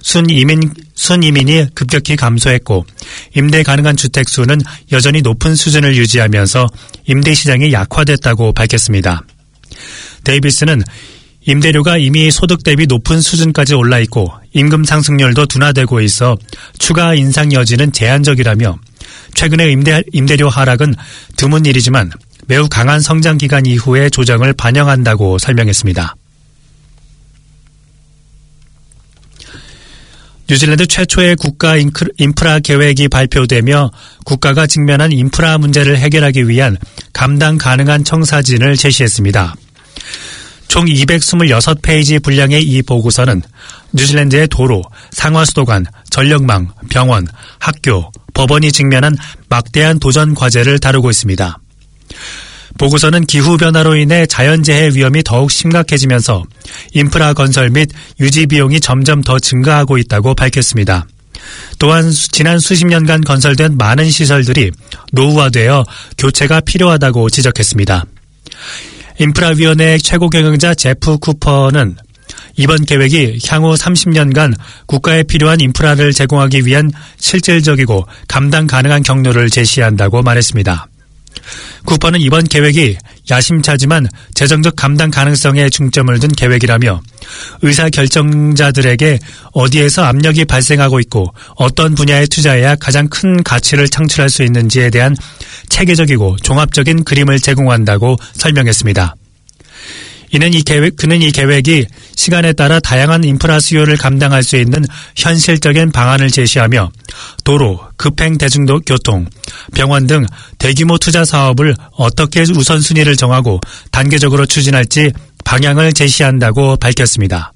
순이민이 급격히 감소했고 임대 가능한 주택 수는 여전히 높은 수준을 유지하면서 임대 시장이 약화됐다고 밝혔습니다. 데이비스는 임대료가 이미 소득 대비 높은 수준까지 올라 있고 임금 상승률도 둔화되고 있어 추가 인상 여지는 제한적이라며 최근의 임대료 하락은 드문 일이지만 매우 강한 성장 기간 이후의 조정을 반영한다고 설명했습니다. 뉴질랜드 최초의 국가 인프라 계획이 발표되며 국가가 직면한 인프라 문제를 해결하기 위한 감당 가능한 청사진을 제시했습니다. 총 226페이지 분량의 이 보고서는 뉴질랜드의 도로, 상하수도관, 전력망, 병원, 학교, 법원이 직면한 막대한 도전 과제를 다루고 있습니다. 보고서는 기후변화로 인해 자연재해 위험이 더욱 심각해지면서 인프라 건설 및 유지 비용이 점점 더 증가하고 있다고 밝혔습니다. 또한 지난 수십 년간 건설된 많은 시설들이 노후화되어 교체가 필요하다고 지적했습니다. 인프라위원회의 최고 경영자 제프 쿠퍼는 이번 계획이 향후 30년간 국가에 필요한 인프라를 제공하기 위한 실질적이고 감당 가능한 경로를 제시한다고 말했습니다. 쿠퍼는 이번 계획이 야심차지만 재정적 감당 가능성에 중점을 둔 계획이라며 의사결정자들에게 어디에서 압력이 발생하고 있고 어떤 분야에 투자해야 가장 큰 가치를 창출할 수 있는지에 대한 체계적이고 종합적인 그림을 제공한다고 설명했습니다. 그는 이 계획이 시간에 따라 다양한 인프라 수요를 감당할 수 있는 현실적인 방안을 제시하며 도로, 급행 대중교통, 병원 등 대규모 투자 사업을 어떻게 우선순위를 정하고 단계적으로 추진할지 방향을 제시한다고 밝혔습니다.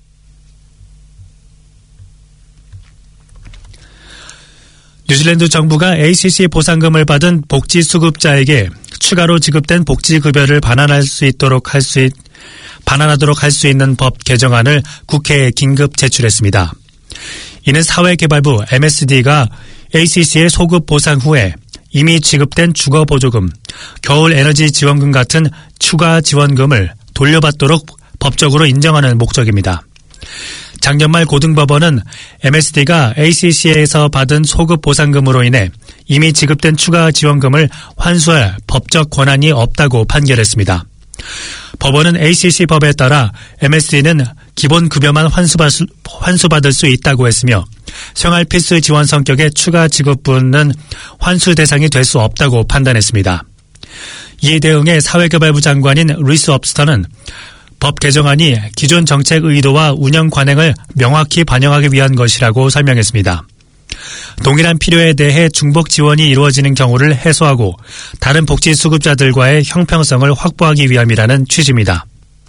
뉴질랜드 정부가 ACC 보상금을 받은 복지수급자에게 추가로 지급된 복지급여를 반환하도록 할 수 있는 법 개정안을 국회에 긴급 제출했습니다. 이는 사회개발부 MSD가 ACC의 소급 보상 후에 이미 지급된 주거보조금, 겨울 에너지 지원금 같은 추가 지원금을 돌려받도록 법적으로 인정하는 목적입니다. 작년 말 고등법원은 MSD가 ACC에서 받은 소급 보상금으로 인해 이미 지급된 추가 지원금을 환수할 법적 권한이 없다고 판결했습니다. 법원은 ACC 법에 따라 MSD는 기본 급여만 환수받을 수 있다고 했으며 생활 필수 지원 성격의 추가 지급분은 환수 대상이 될 수 없다고 판단했습니다. 이에 대응해 사회개발부 장관인 리스 업스터는 법 개정안이 기존 정책 의도와 운영 관행을 명확히 반영하기 위한 것이라고 설명했습니다. 동일한 필요에 대해 중복 지원이 이루어지는 경우를 해소하고 다른 복지 수급자들과의 형평성을 확보하기 위함이라는 취지입니다.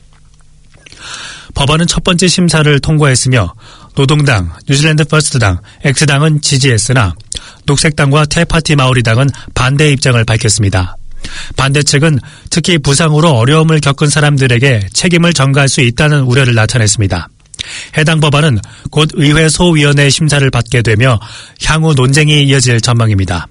법안은 첫 번째 심사를 통과했으며 노동당, 뉴질랜드 퍼스트당, X당은 지지했으나 녹색당과 테파티 마오리당은 반대 입장을 밝혔습니다. 반대 측은 특히 부상으로 어려움을 겪은 사람들에게 책임을 전가할 수 있다는 우려를 나타냈습니다. 해당 법안은 곧 의회 소위원회 심사를 받게 되며 향후 논쟁이 이어질 전망입니다.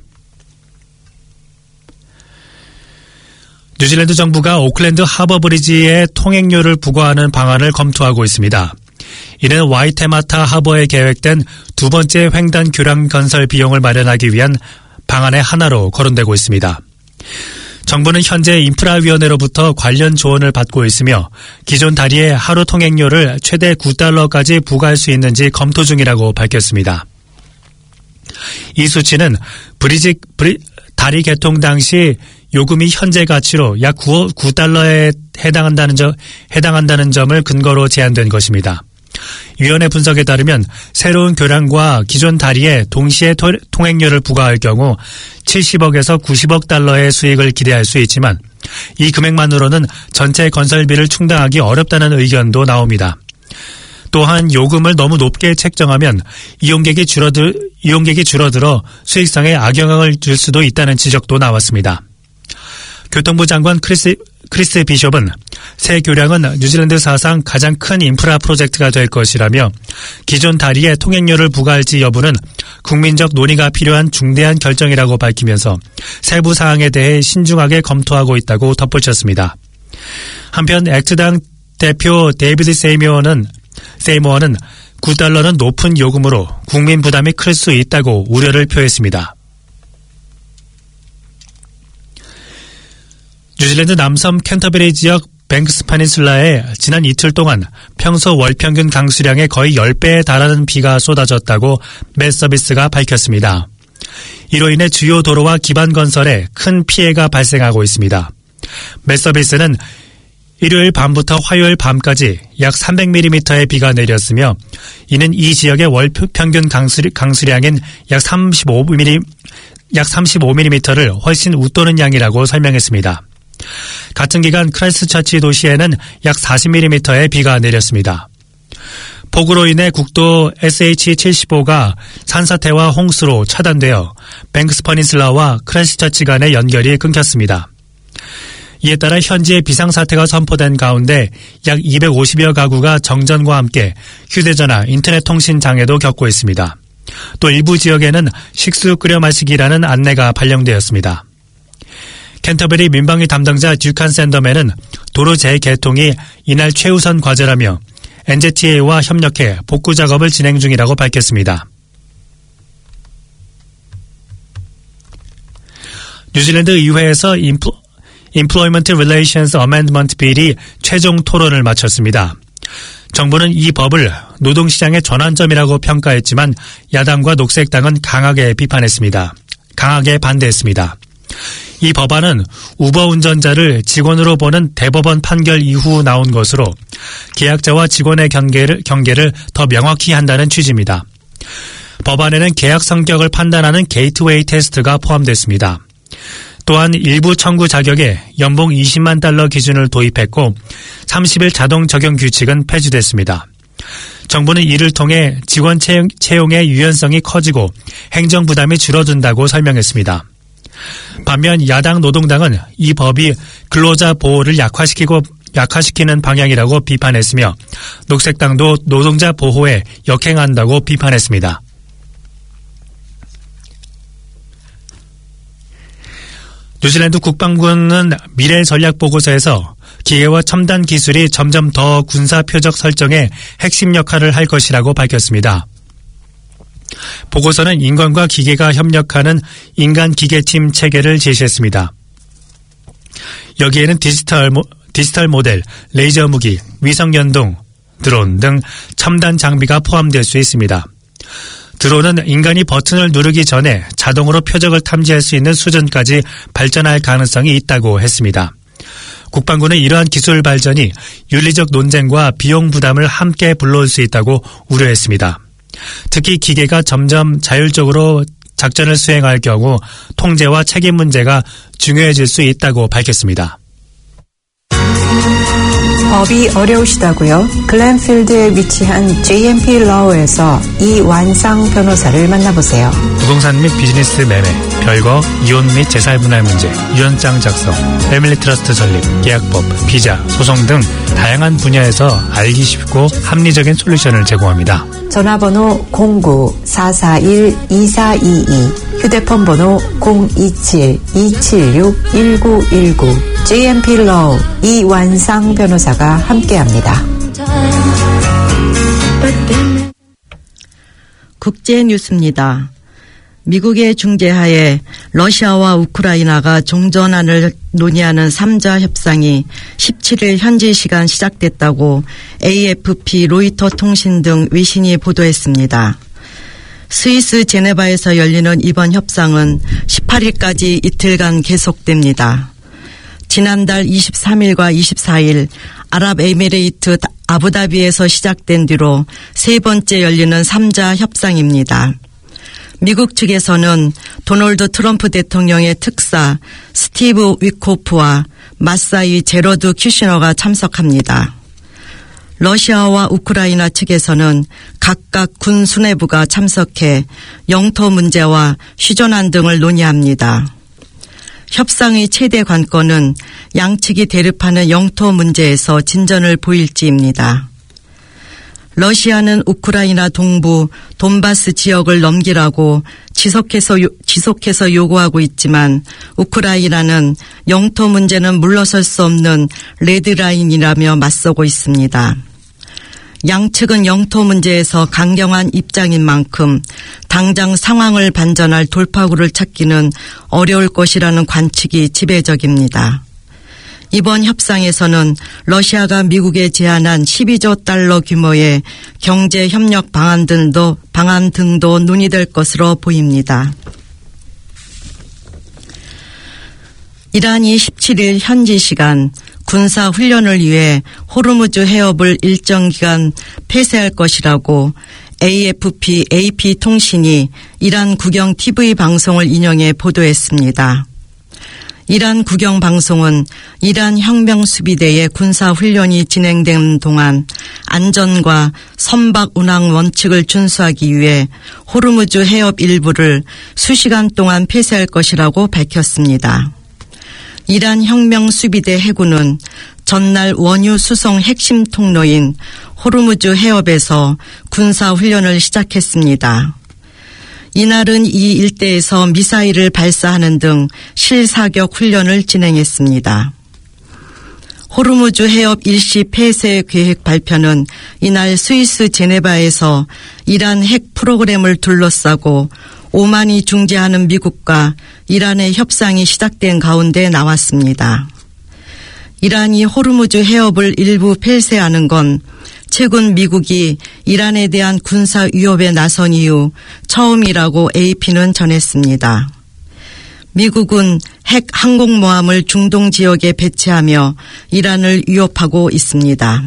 뉴질랜드 정부가 오클랜드 하버브리지에 통행료를 부과하는 방안을 검토하고 있습니다. 이는 와이테마타 하버에 계획된 두 번째 횡단 교량 건설 비용을 마련하기 위한 방안의 하나로 거론되고 있습니다. 정부는 현재 인프라위원회로부터 관련 조언을 받고 있으며 기존 다리에 하루 통행료를 최대 $9까지 부과할 수 있는지 검토 중이라고 밝혔습니다. 이 수치는 다리 개통 당시 요금이 현재 가치로 약 $9에 해당한다는 점을 근거로 제안된 것입니다. 위원회 분석에 따르면 새로운 교량과 기존 다리에 동시에 통행료를 부과할 경우 $70억에서 $90억 수익을 기대할 수 있지만 이 금액만으로는 전체 건설비를 충당하기 어렵다는 의견도 나옵니다. 또한 요금을 너무 높게 책정하면 이용객이 줄어들어 수익성에 악영향을 줄 수도 있다는 지적도 나왔습니다. 교통부 장관 크리스 비숍은 새 교량은 뉴질랜드 사상 가장 큰 인프라 프로젝트가 될 것이라며 기존 다리에 통행료를 부과할지 여부는 국민적 논의가 필요한 중대한 결정이라고 밝히면서 세부 사항에 대해 신중하게 검토하고 있다고 덧붙였습니다. 한편 액트당 대표 데이비드 세이모어는 $9는 높은 요금으로 국민 부담이 클 수 있다고 우려를 표했습니다. 뉴질랜드 남섬 캔터베리 지역 뱅크스 페닌슐라에 지난 이틀 동안 평소 월 평균 강수량의 거의 10배에 달하는 비가 쏟아졌다고 맷 서비스가 밝혔습니다. 이로 인해 주요 도로와 기반 건설에 큰 피해가 발생하고 있습니다. 맷 서비스는 일요일 밤부터 화요일 밤까지 약 300mm의 비가 내렸으며 이는 이 지역의 월 평균 강수량인 약 35mm를 훨씬 웃도는 양이라고 설명했습니다. 같은 기간 크라이스트처치 도시에는 약 40mm의 비가 내렸습니다. 폭우로 인해 국도 SH75가 산사태와 홍수로 차단되어 뱅크스 퍼닌슐라와 크라이스트처치 간의 연결이 끊겼습니다. 이에 따라 현지에 비상사태가 선포된 가운데 약 250여 가구가 정전과 함께 휴대전화, 인터넷 통신 장애도 겪고 있습니다. 또 일부 지역에는 식수 끓여 마시기라는 안내가 발령되었습니다. 캔터베리 민방위 담당자 듀칸 샌더맨은 도로 재개통이 이날 최우선 과제라며 NZTA와 협력해 복구 작업을 진행 중이라고 밝혔습니다. 뉴질랜드 의회에서 Employment Relations Amendment Bill이 최종 토론을 마쳤습니다. 정부는 이 법을 노동시장의 전환점이라고 평가했지만 야당과 녹색당은 강하게 반대했습니다. 이 법안은 우버 운전자를 직원으로 보는 대법원 판결 이후 나온 것으로 계약자와 직원의 경계를 더 명확히 한다는 취지입니다. 법안에는 계약 성격을 판단하는 게이트웨이 테스트가 포함됐습니다. 또한 일부 청구 자격에 연봉 20만 달러 기준을 도입했고 30일 자동 적용 규칙은 폐지됐습니다. 정부는 이를 통해 직원 채용의 유연성이 커지고 행정 부담이 줄어든다고 설명했습니다. 반면 야당 노동당은 이 법이 근로자 보호를 약화시키는 방향이라고 비판했으며 녹색당도 노동자 보호에 역행한다고 비판했습니다. 뉴질랜드 국방부는 미래 전략 보고서에서 기계와 첨단 기술이 점점 더 군사 표적 설정에 핵심 역할을 할 것이라고 밝혔습니다. 보고서는 인간과 기계가 협력하는 인간-기계팀 체계를 제시했습니다. 여기에는 디지털 모델, 레이저 무기, 위성 연동, 드론 등 첨단 장비가 포함될 수 있습니다. 드론은 인간이 버튼을 누르기 전에 자동으로 표적을 탐지할 수 있는 수준까지 발전할 가능성이 있다고 했습니다. 국방부는 이러한 기술 발전이 윤리적 논쟁과 비용 부담을 함께 불러올 수 있다고 우려했습니다. 특히 기계가 점점 자율적으로 작전을 수행할 경우 통제와 책임 문제가 중요해질 수 있다고 밝혔습니다. 법이 어려우시다고요? 글렌필드에 위치한 JMP 러우에서 이완상 변호사를 만나보세요. 부동산 및 비즈니스 매매, 별거, 이혼 및 재산분할 문제, 유언장 작성, 패밀리 트러스트 설립, 계약법, 비자, 소송 등 다양한 분야에서 알기 쉽고 합리적인 솔루션을 제공합니다. 전화번호 09-441-2422, 휴대폰 번호 027-276-1919, JMP 러우 이완상 변호사가 함께합니다. 국제 뉴스입니다. 미국의 중재하에 러시아와 우크라이나가 종전안을 논의하는 3자 협상이 17일 현지 시간 시작됐다고 AFP, 로이터 통신 등 위신이 보도했습니다. 스위스 제네바에서 열리는 이번 협상은 18일까지 이틀간 계속됩니다. 지난달 23일과 24일 아랍에미레이트 아부다비에서 시작된 뒤로 세 번째 열리는 3자 협상입니다. 미국 측에서는 도널드 트럼프 대통령의 특사 스티브 위코프와 마사이 제러드 큐시너가 참석합니다. 러시아와 우크라이나 측에서는 각각 군 수뇌부가 참석해 영토 문제와 휴전안 등을 논의합니다. 협상의 최대 관건은 양측이 대립하는 영토 문제에서 진전을 보일지입니다. 러시아는 우크라이나 동부 돈바스 지역을 넘기라고 지속해서 요구하고 있지만 우크라이나는 영토 문제는 물러설 수 없는 레드라인이라며 맞서고 있습니다. 양측은 영토 문제에서 강경한 입장인 만큼 당장 상황을 반전할 돌파구를 찾기는 어려울 것이라는 관측이 지배적입니다. 이번 협상에서는 러시아가 미국에 제안한 12조 달러 규모의 경제 협력 방안 등도 논의될 것으로 보입니다. 이란이 17일 현지 시간 군사 훈련을 위해 호르무즈 해협을 일정 기간 폐쇄할 것이라고 AFP, AP 통신이 이란 국영 TV 방송을 인용해 보도했습니다. 이란 국영 방송은 이란 혁명수비대의 군사 훈련이 진행되는 동안 안전과 선박 운항 원칙을 준수하기 위해 호르무즈 해협 일부를 수시간 동안 폐쇄할 것이라고 밝혔습니다. 이란 혁명수비대 해군은 전날 원유 수송 핵심 통로인 호르무즈 해협에서 군사 훈련을 시작했습니다. 이날은 이 일대에서 미사일을 발사하는 등 실사격 훈련을 진행했습니다. 호르무즈 해협 일시 폐쇄 계획 발표는 이날 스위스 제네바에서 이란 핵 프로그램을 둘러싸고 오만이 중재하는 미국과 이란의 협상이 시작된 가운데 나왔습니다. 이란이 호르무즈 해협을 일부 폐쇄하는 건 최근 미국이 이란에 대한 군사 위협에 나선 이후 처음이라고 AP는 전했습니다. 미국은 핵 항공모함을 중동 지역에 배치하며 이란을 위협하고 있습니다.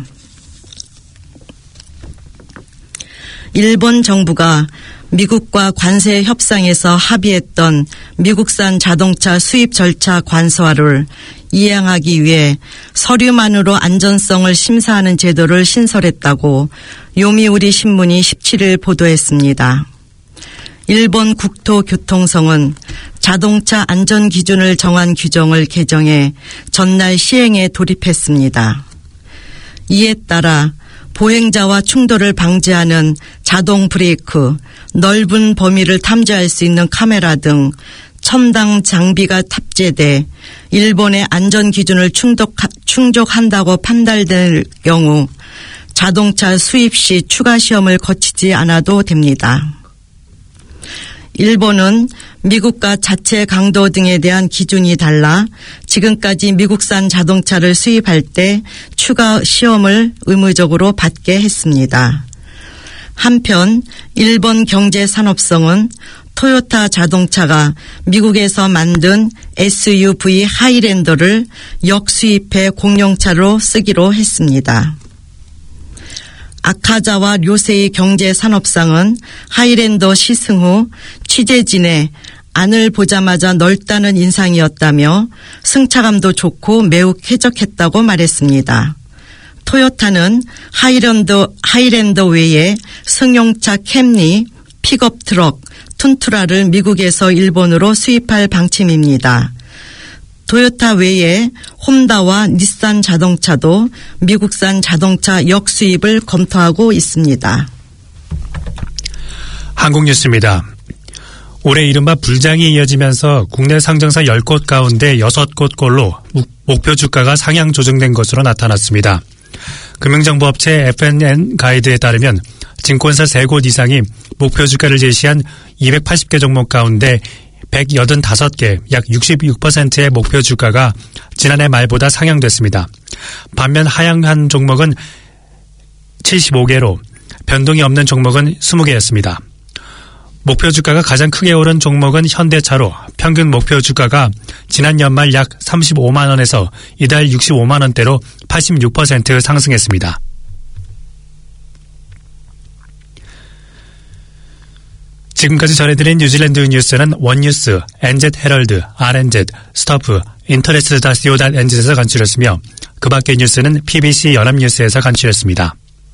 일본 정부가 미국과 관세 협상에서 합의했던 미국산 자동차 수입 절차 관소화를 이행하기 위해 서류만으로 안전성을 심사하는 제도를 신설했다고 요미우리 신문이 17일 보도했습니다. 일본 국토교통성은 자동차 안전 기준을 정한 규정을 개정해 전날 시행에 돌입했습니다. 이에 따라 보행자와 충돌을 방지하는 자동 브레이크, 넓은 범위를 탐지할 수 있는 카메라 등 첨단 장비가 탑재돼 일본의 안전 기준을 충족한다고 판단될 경우 자동차 수입 시 추가 시험을 거치지 않아도 됩니다. 일본은 미국과 자체 강도 등에 대한 기준이 달라 지금까지 미국산 자동차를 수입할 때 추가 시험을 의무적으로 받게 했습니다. 한편 일본 경제산업성은 토요타 자동차가 미국에서 만든 SUV 하이랜더를 역수입해 공용차로 쓰기로 했습니다. 아카자와 료세이 경제산업상은 하이랜더 시승 후 취재진의 안을 보자마자 넓다는 인상이었다며 승차감도 좋고 매우 쾌적했다고 말했습니다. 토요타는 하이랜더 외에 승용차 캠리, 픽업 트럭, 툰투라를 미국에서 일본으로 수입할 방침입니다. 토요타 외에 혼다와 닛산 자동차도 미국산 자동차 역수입을 검토하고 있습니다. 한국 뉴스입니다. 올해 이른바 불장이 이어지면서 국내 상장사 10곳 가운데 6곳꼴로 목표 주가가 상향 조정된 것으로 나타났습니다. 금융정보업체 FNN 가이드에 따르면 증권사 3곳 이상이 목표 주가를 제시한 280개 종목 가운데 185개, 약 66%의 목표 주가가 지난해 말보다 상향됐습니다. 반면 하향한 종목은 75개로 변동이 없는 종목은 20개였습니다. 목표 주가가 가장 크게 오른 종목은 현대차로 평균 목표 주가가 지난 연말 약 35만 원에서 이달 65만 원대로 86% 상승했습니다. 지금까지 전해드린 뉴질랜드 뉴스는 원뉴스, NZ 헤럴드, RNZ, 스토프, 인터레스트.co.nz에서 간추렸으며 그 밖의 뉴스는 PBC 연합뉴스에서 간추렸습니다.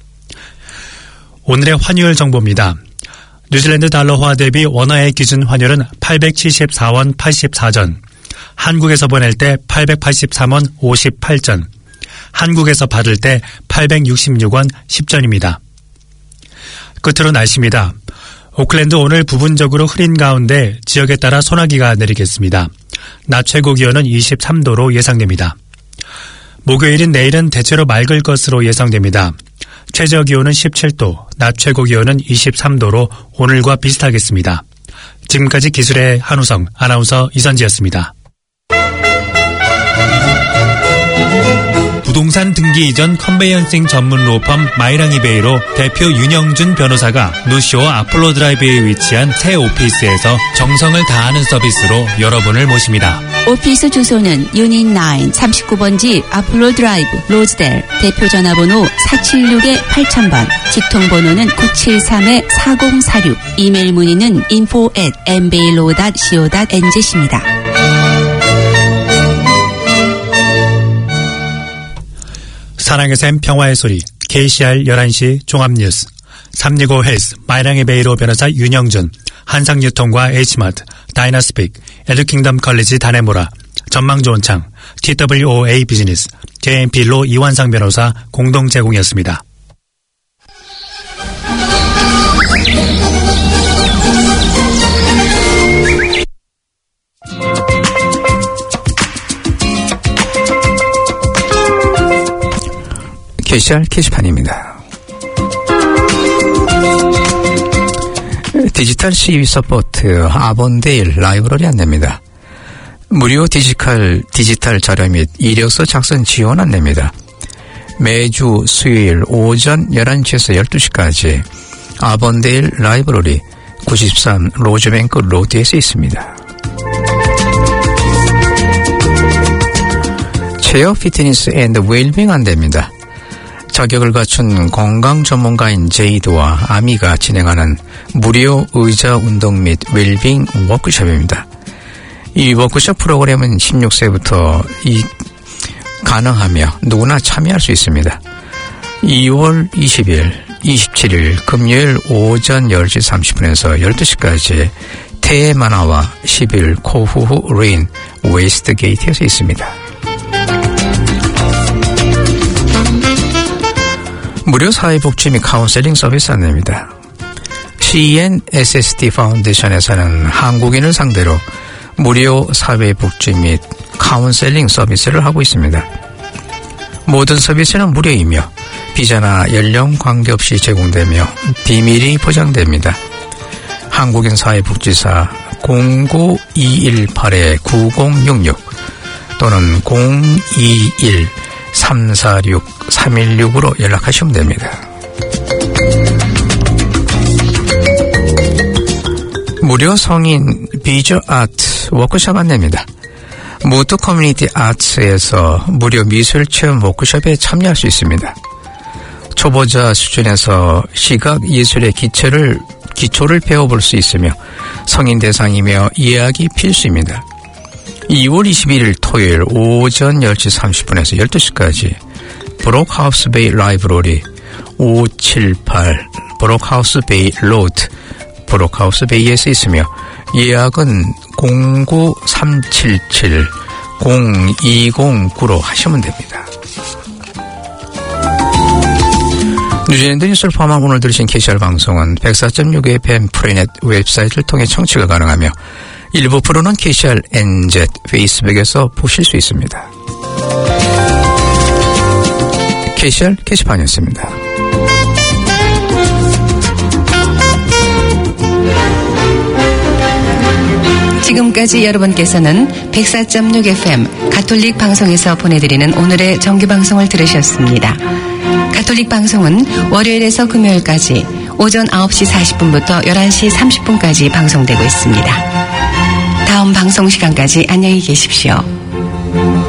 오늘의 환율 정보입니다. 뉴질랜드 달러화 대비 원화의 기준 환율은 874원 84전, 한국에서 보낼 때 883원 58전, 한국에서 받을 때 866원 10전입니다. 끝으로 날씨입니다. 오클랜드 오늘 부분적으로 흐린 가운데 지역에 따라 소나기가 내리겠습니다. 낮 최고 기온은 23도로 예상됩니다. 목요일인 내일은 대체로 맑을 것으로 예상됩니다. 최저 기온은 17도, 낮 최고 기온은 23도로 오늘과 비슷하겠습니다. 지금까지 기술의 한우성, 아나운서 이선지였습니다. 부동산 등기 이전 컨베이언싱 전문 로펌 마이랑이베이로 대표 윤영준 변호사가 노쇼와 아폴로 드라이브에 위치한 새 오피스에서 정성을 다하는 서비스로 여러분을 모십니다. 오피스 주소는 유닛 9 39번지 아폴로 드라이브 로즈델, 대표 전화번호 476-8000번, 주통번호는 973-4046, 이메일 문의는 info@mbailo.co.nz입니다. 사랑의 샘 평화의 소리 KCR 11시 종합뉴스 365 헬스 마이랑의 베이로 변호사 윤영준, 한상유통과 H마트, 다이나스픽, 에듀킹덤 컬리지 다네모라, 전망 좋은 창, TWOA 비즈니스, JMP로 이완상 변호사 공동 제공이었습니다. KCR 게시판입니다. 디지털 시위 서포트 아본데일 라이브러리 안내입니다. 무료 디지털 자료 및 이력서 작성 지원 안내입니다. 매주 수요일 오전 11시에서 12시까지 아본데일 라이브러리 93 로즈뱅크 로드에서 있습니다. 체어 피트니스 앤드 웰빙 안대입니다. 자격을 갖춘 건강 전문가인 제이드와 아미가 진행하는 무료 의자 운동 및 웰빙 워크숍입니다. 이 워크숍 프로그램은 16세부터 가능하며 누구나 참여할 수 있습니다. 2월 20일, 27일 금요일 오전 10시 30분에서 12시까지 테마나와 11 코후후 레인 웨스트 게이트에서 있습니다. 무료 사회복지 및 카운셀링 서비스 안내입니다. CNSSD 파운데이션에서는 한국인을 상대로 무료 사회복지 및 카운셀링 서비스를 하고 있습니다. 모든 서비스는 무료이며 비자나 연령 관계없이 제공되며 비밀이 보장됩니다. 한국인 사회복지사 09218-9066 또는 021-346-316으로 연락하시면 됩니다. 무료 성인 비주얼 아트 워크숍 안내입니다. 무드 커뮤니티 아트에서 무료 미술 체험 워크숍에 참여할 수 있습니다. 초보자 수준에서 시각 예술의 기초를 배워볼 수 있으며 성인 대상이며 예약이 필수입니다. 2월 21일 토요일 오전 10시 30분에서 12시까지 브록하우스 베이 라이브러리 578 브록하우스 베이 로드 브록하우스 베이에서 있으며 예약은 09377-0209로 하시면 됩니다. 뉴질랜드 뉴스를 포함한 오늘 들으신 KCR 방송은 104.6 FM 프리넷 웹사이트를 통해 청취가 가능하며 일부 프로는 KCR NZ 페이스북에서 보실 수 있습니다. KCR 게시판이었습니다. 지금까지 여러분께서는 104.6 FM 가톨릭 방송에서 보내드리는 오늘의 정규방송을 들으셨습니다. 가톨릭 방송은 월요일에서 금요일까지 오전 9시 40분부터 11시 30분까지 방송되고 있습니다. 다음 방송 시간까지 안녕히 계십시오.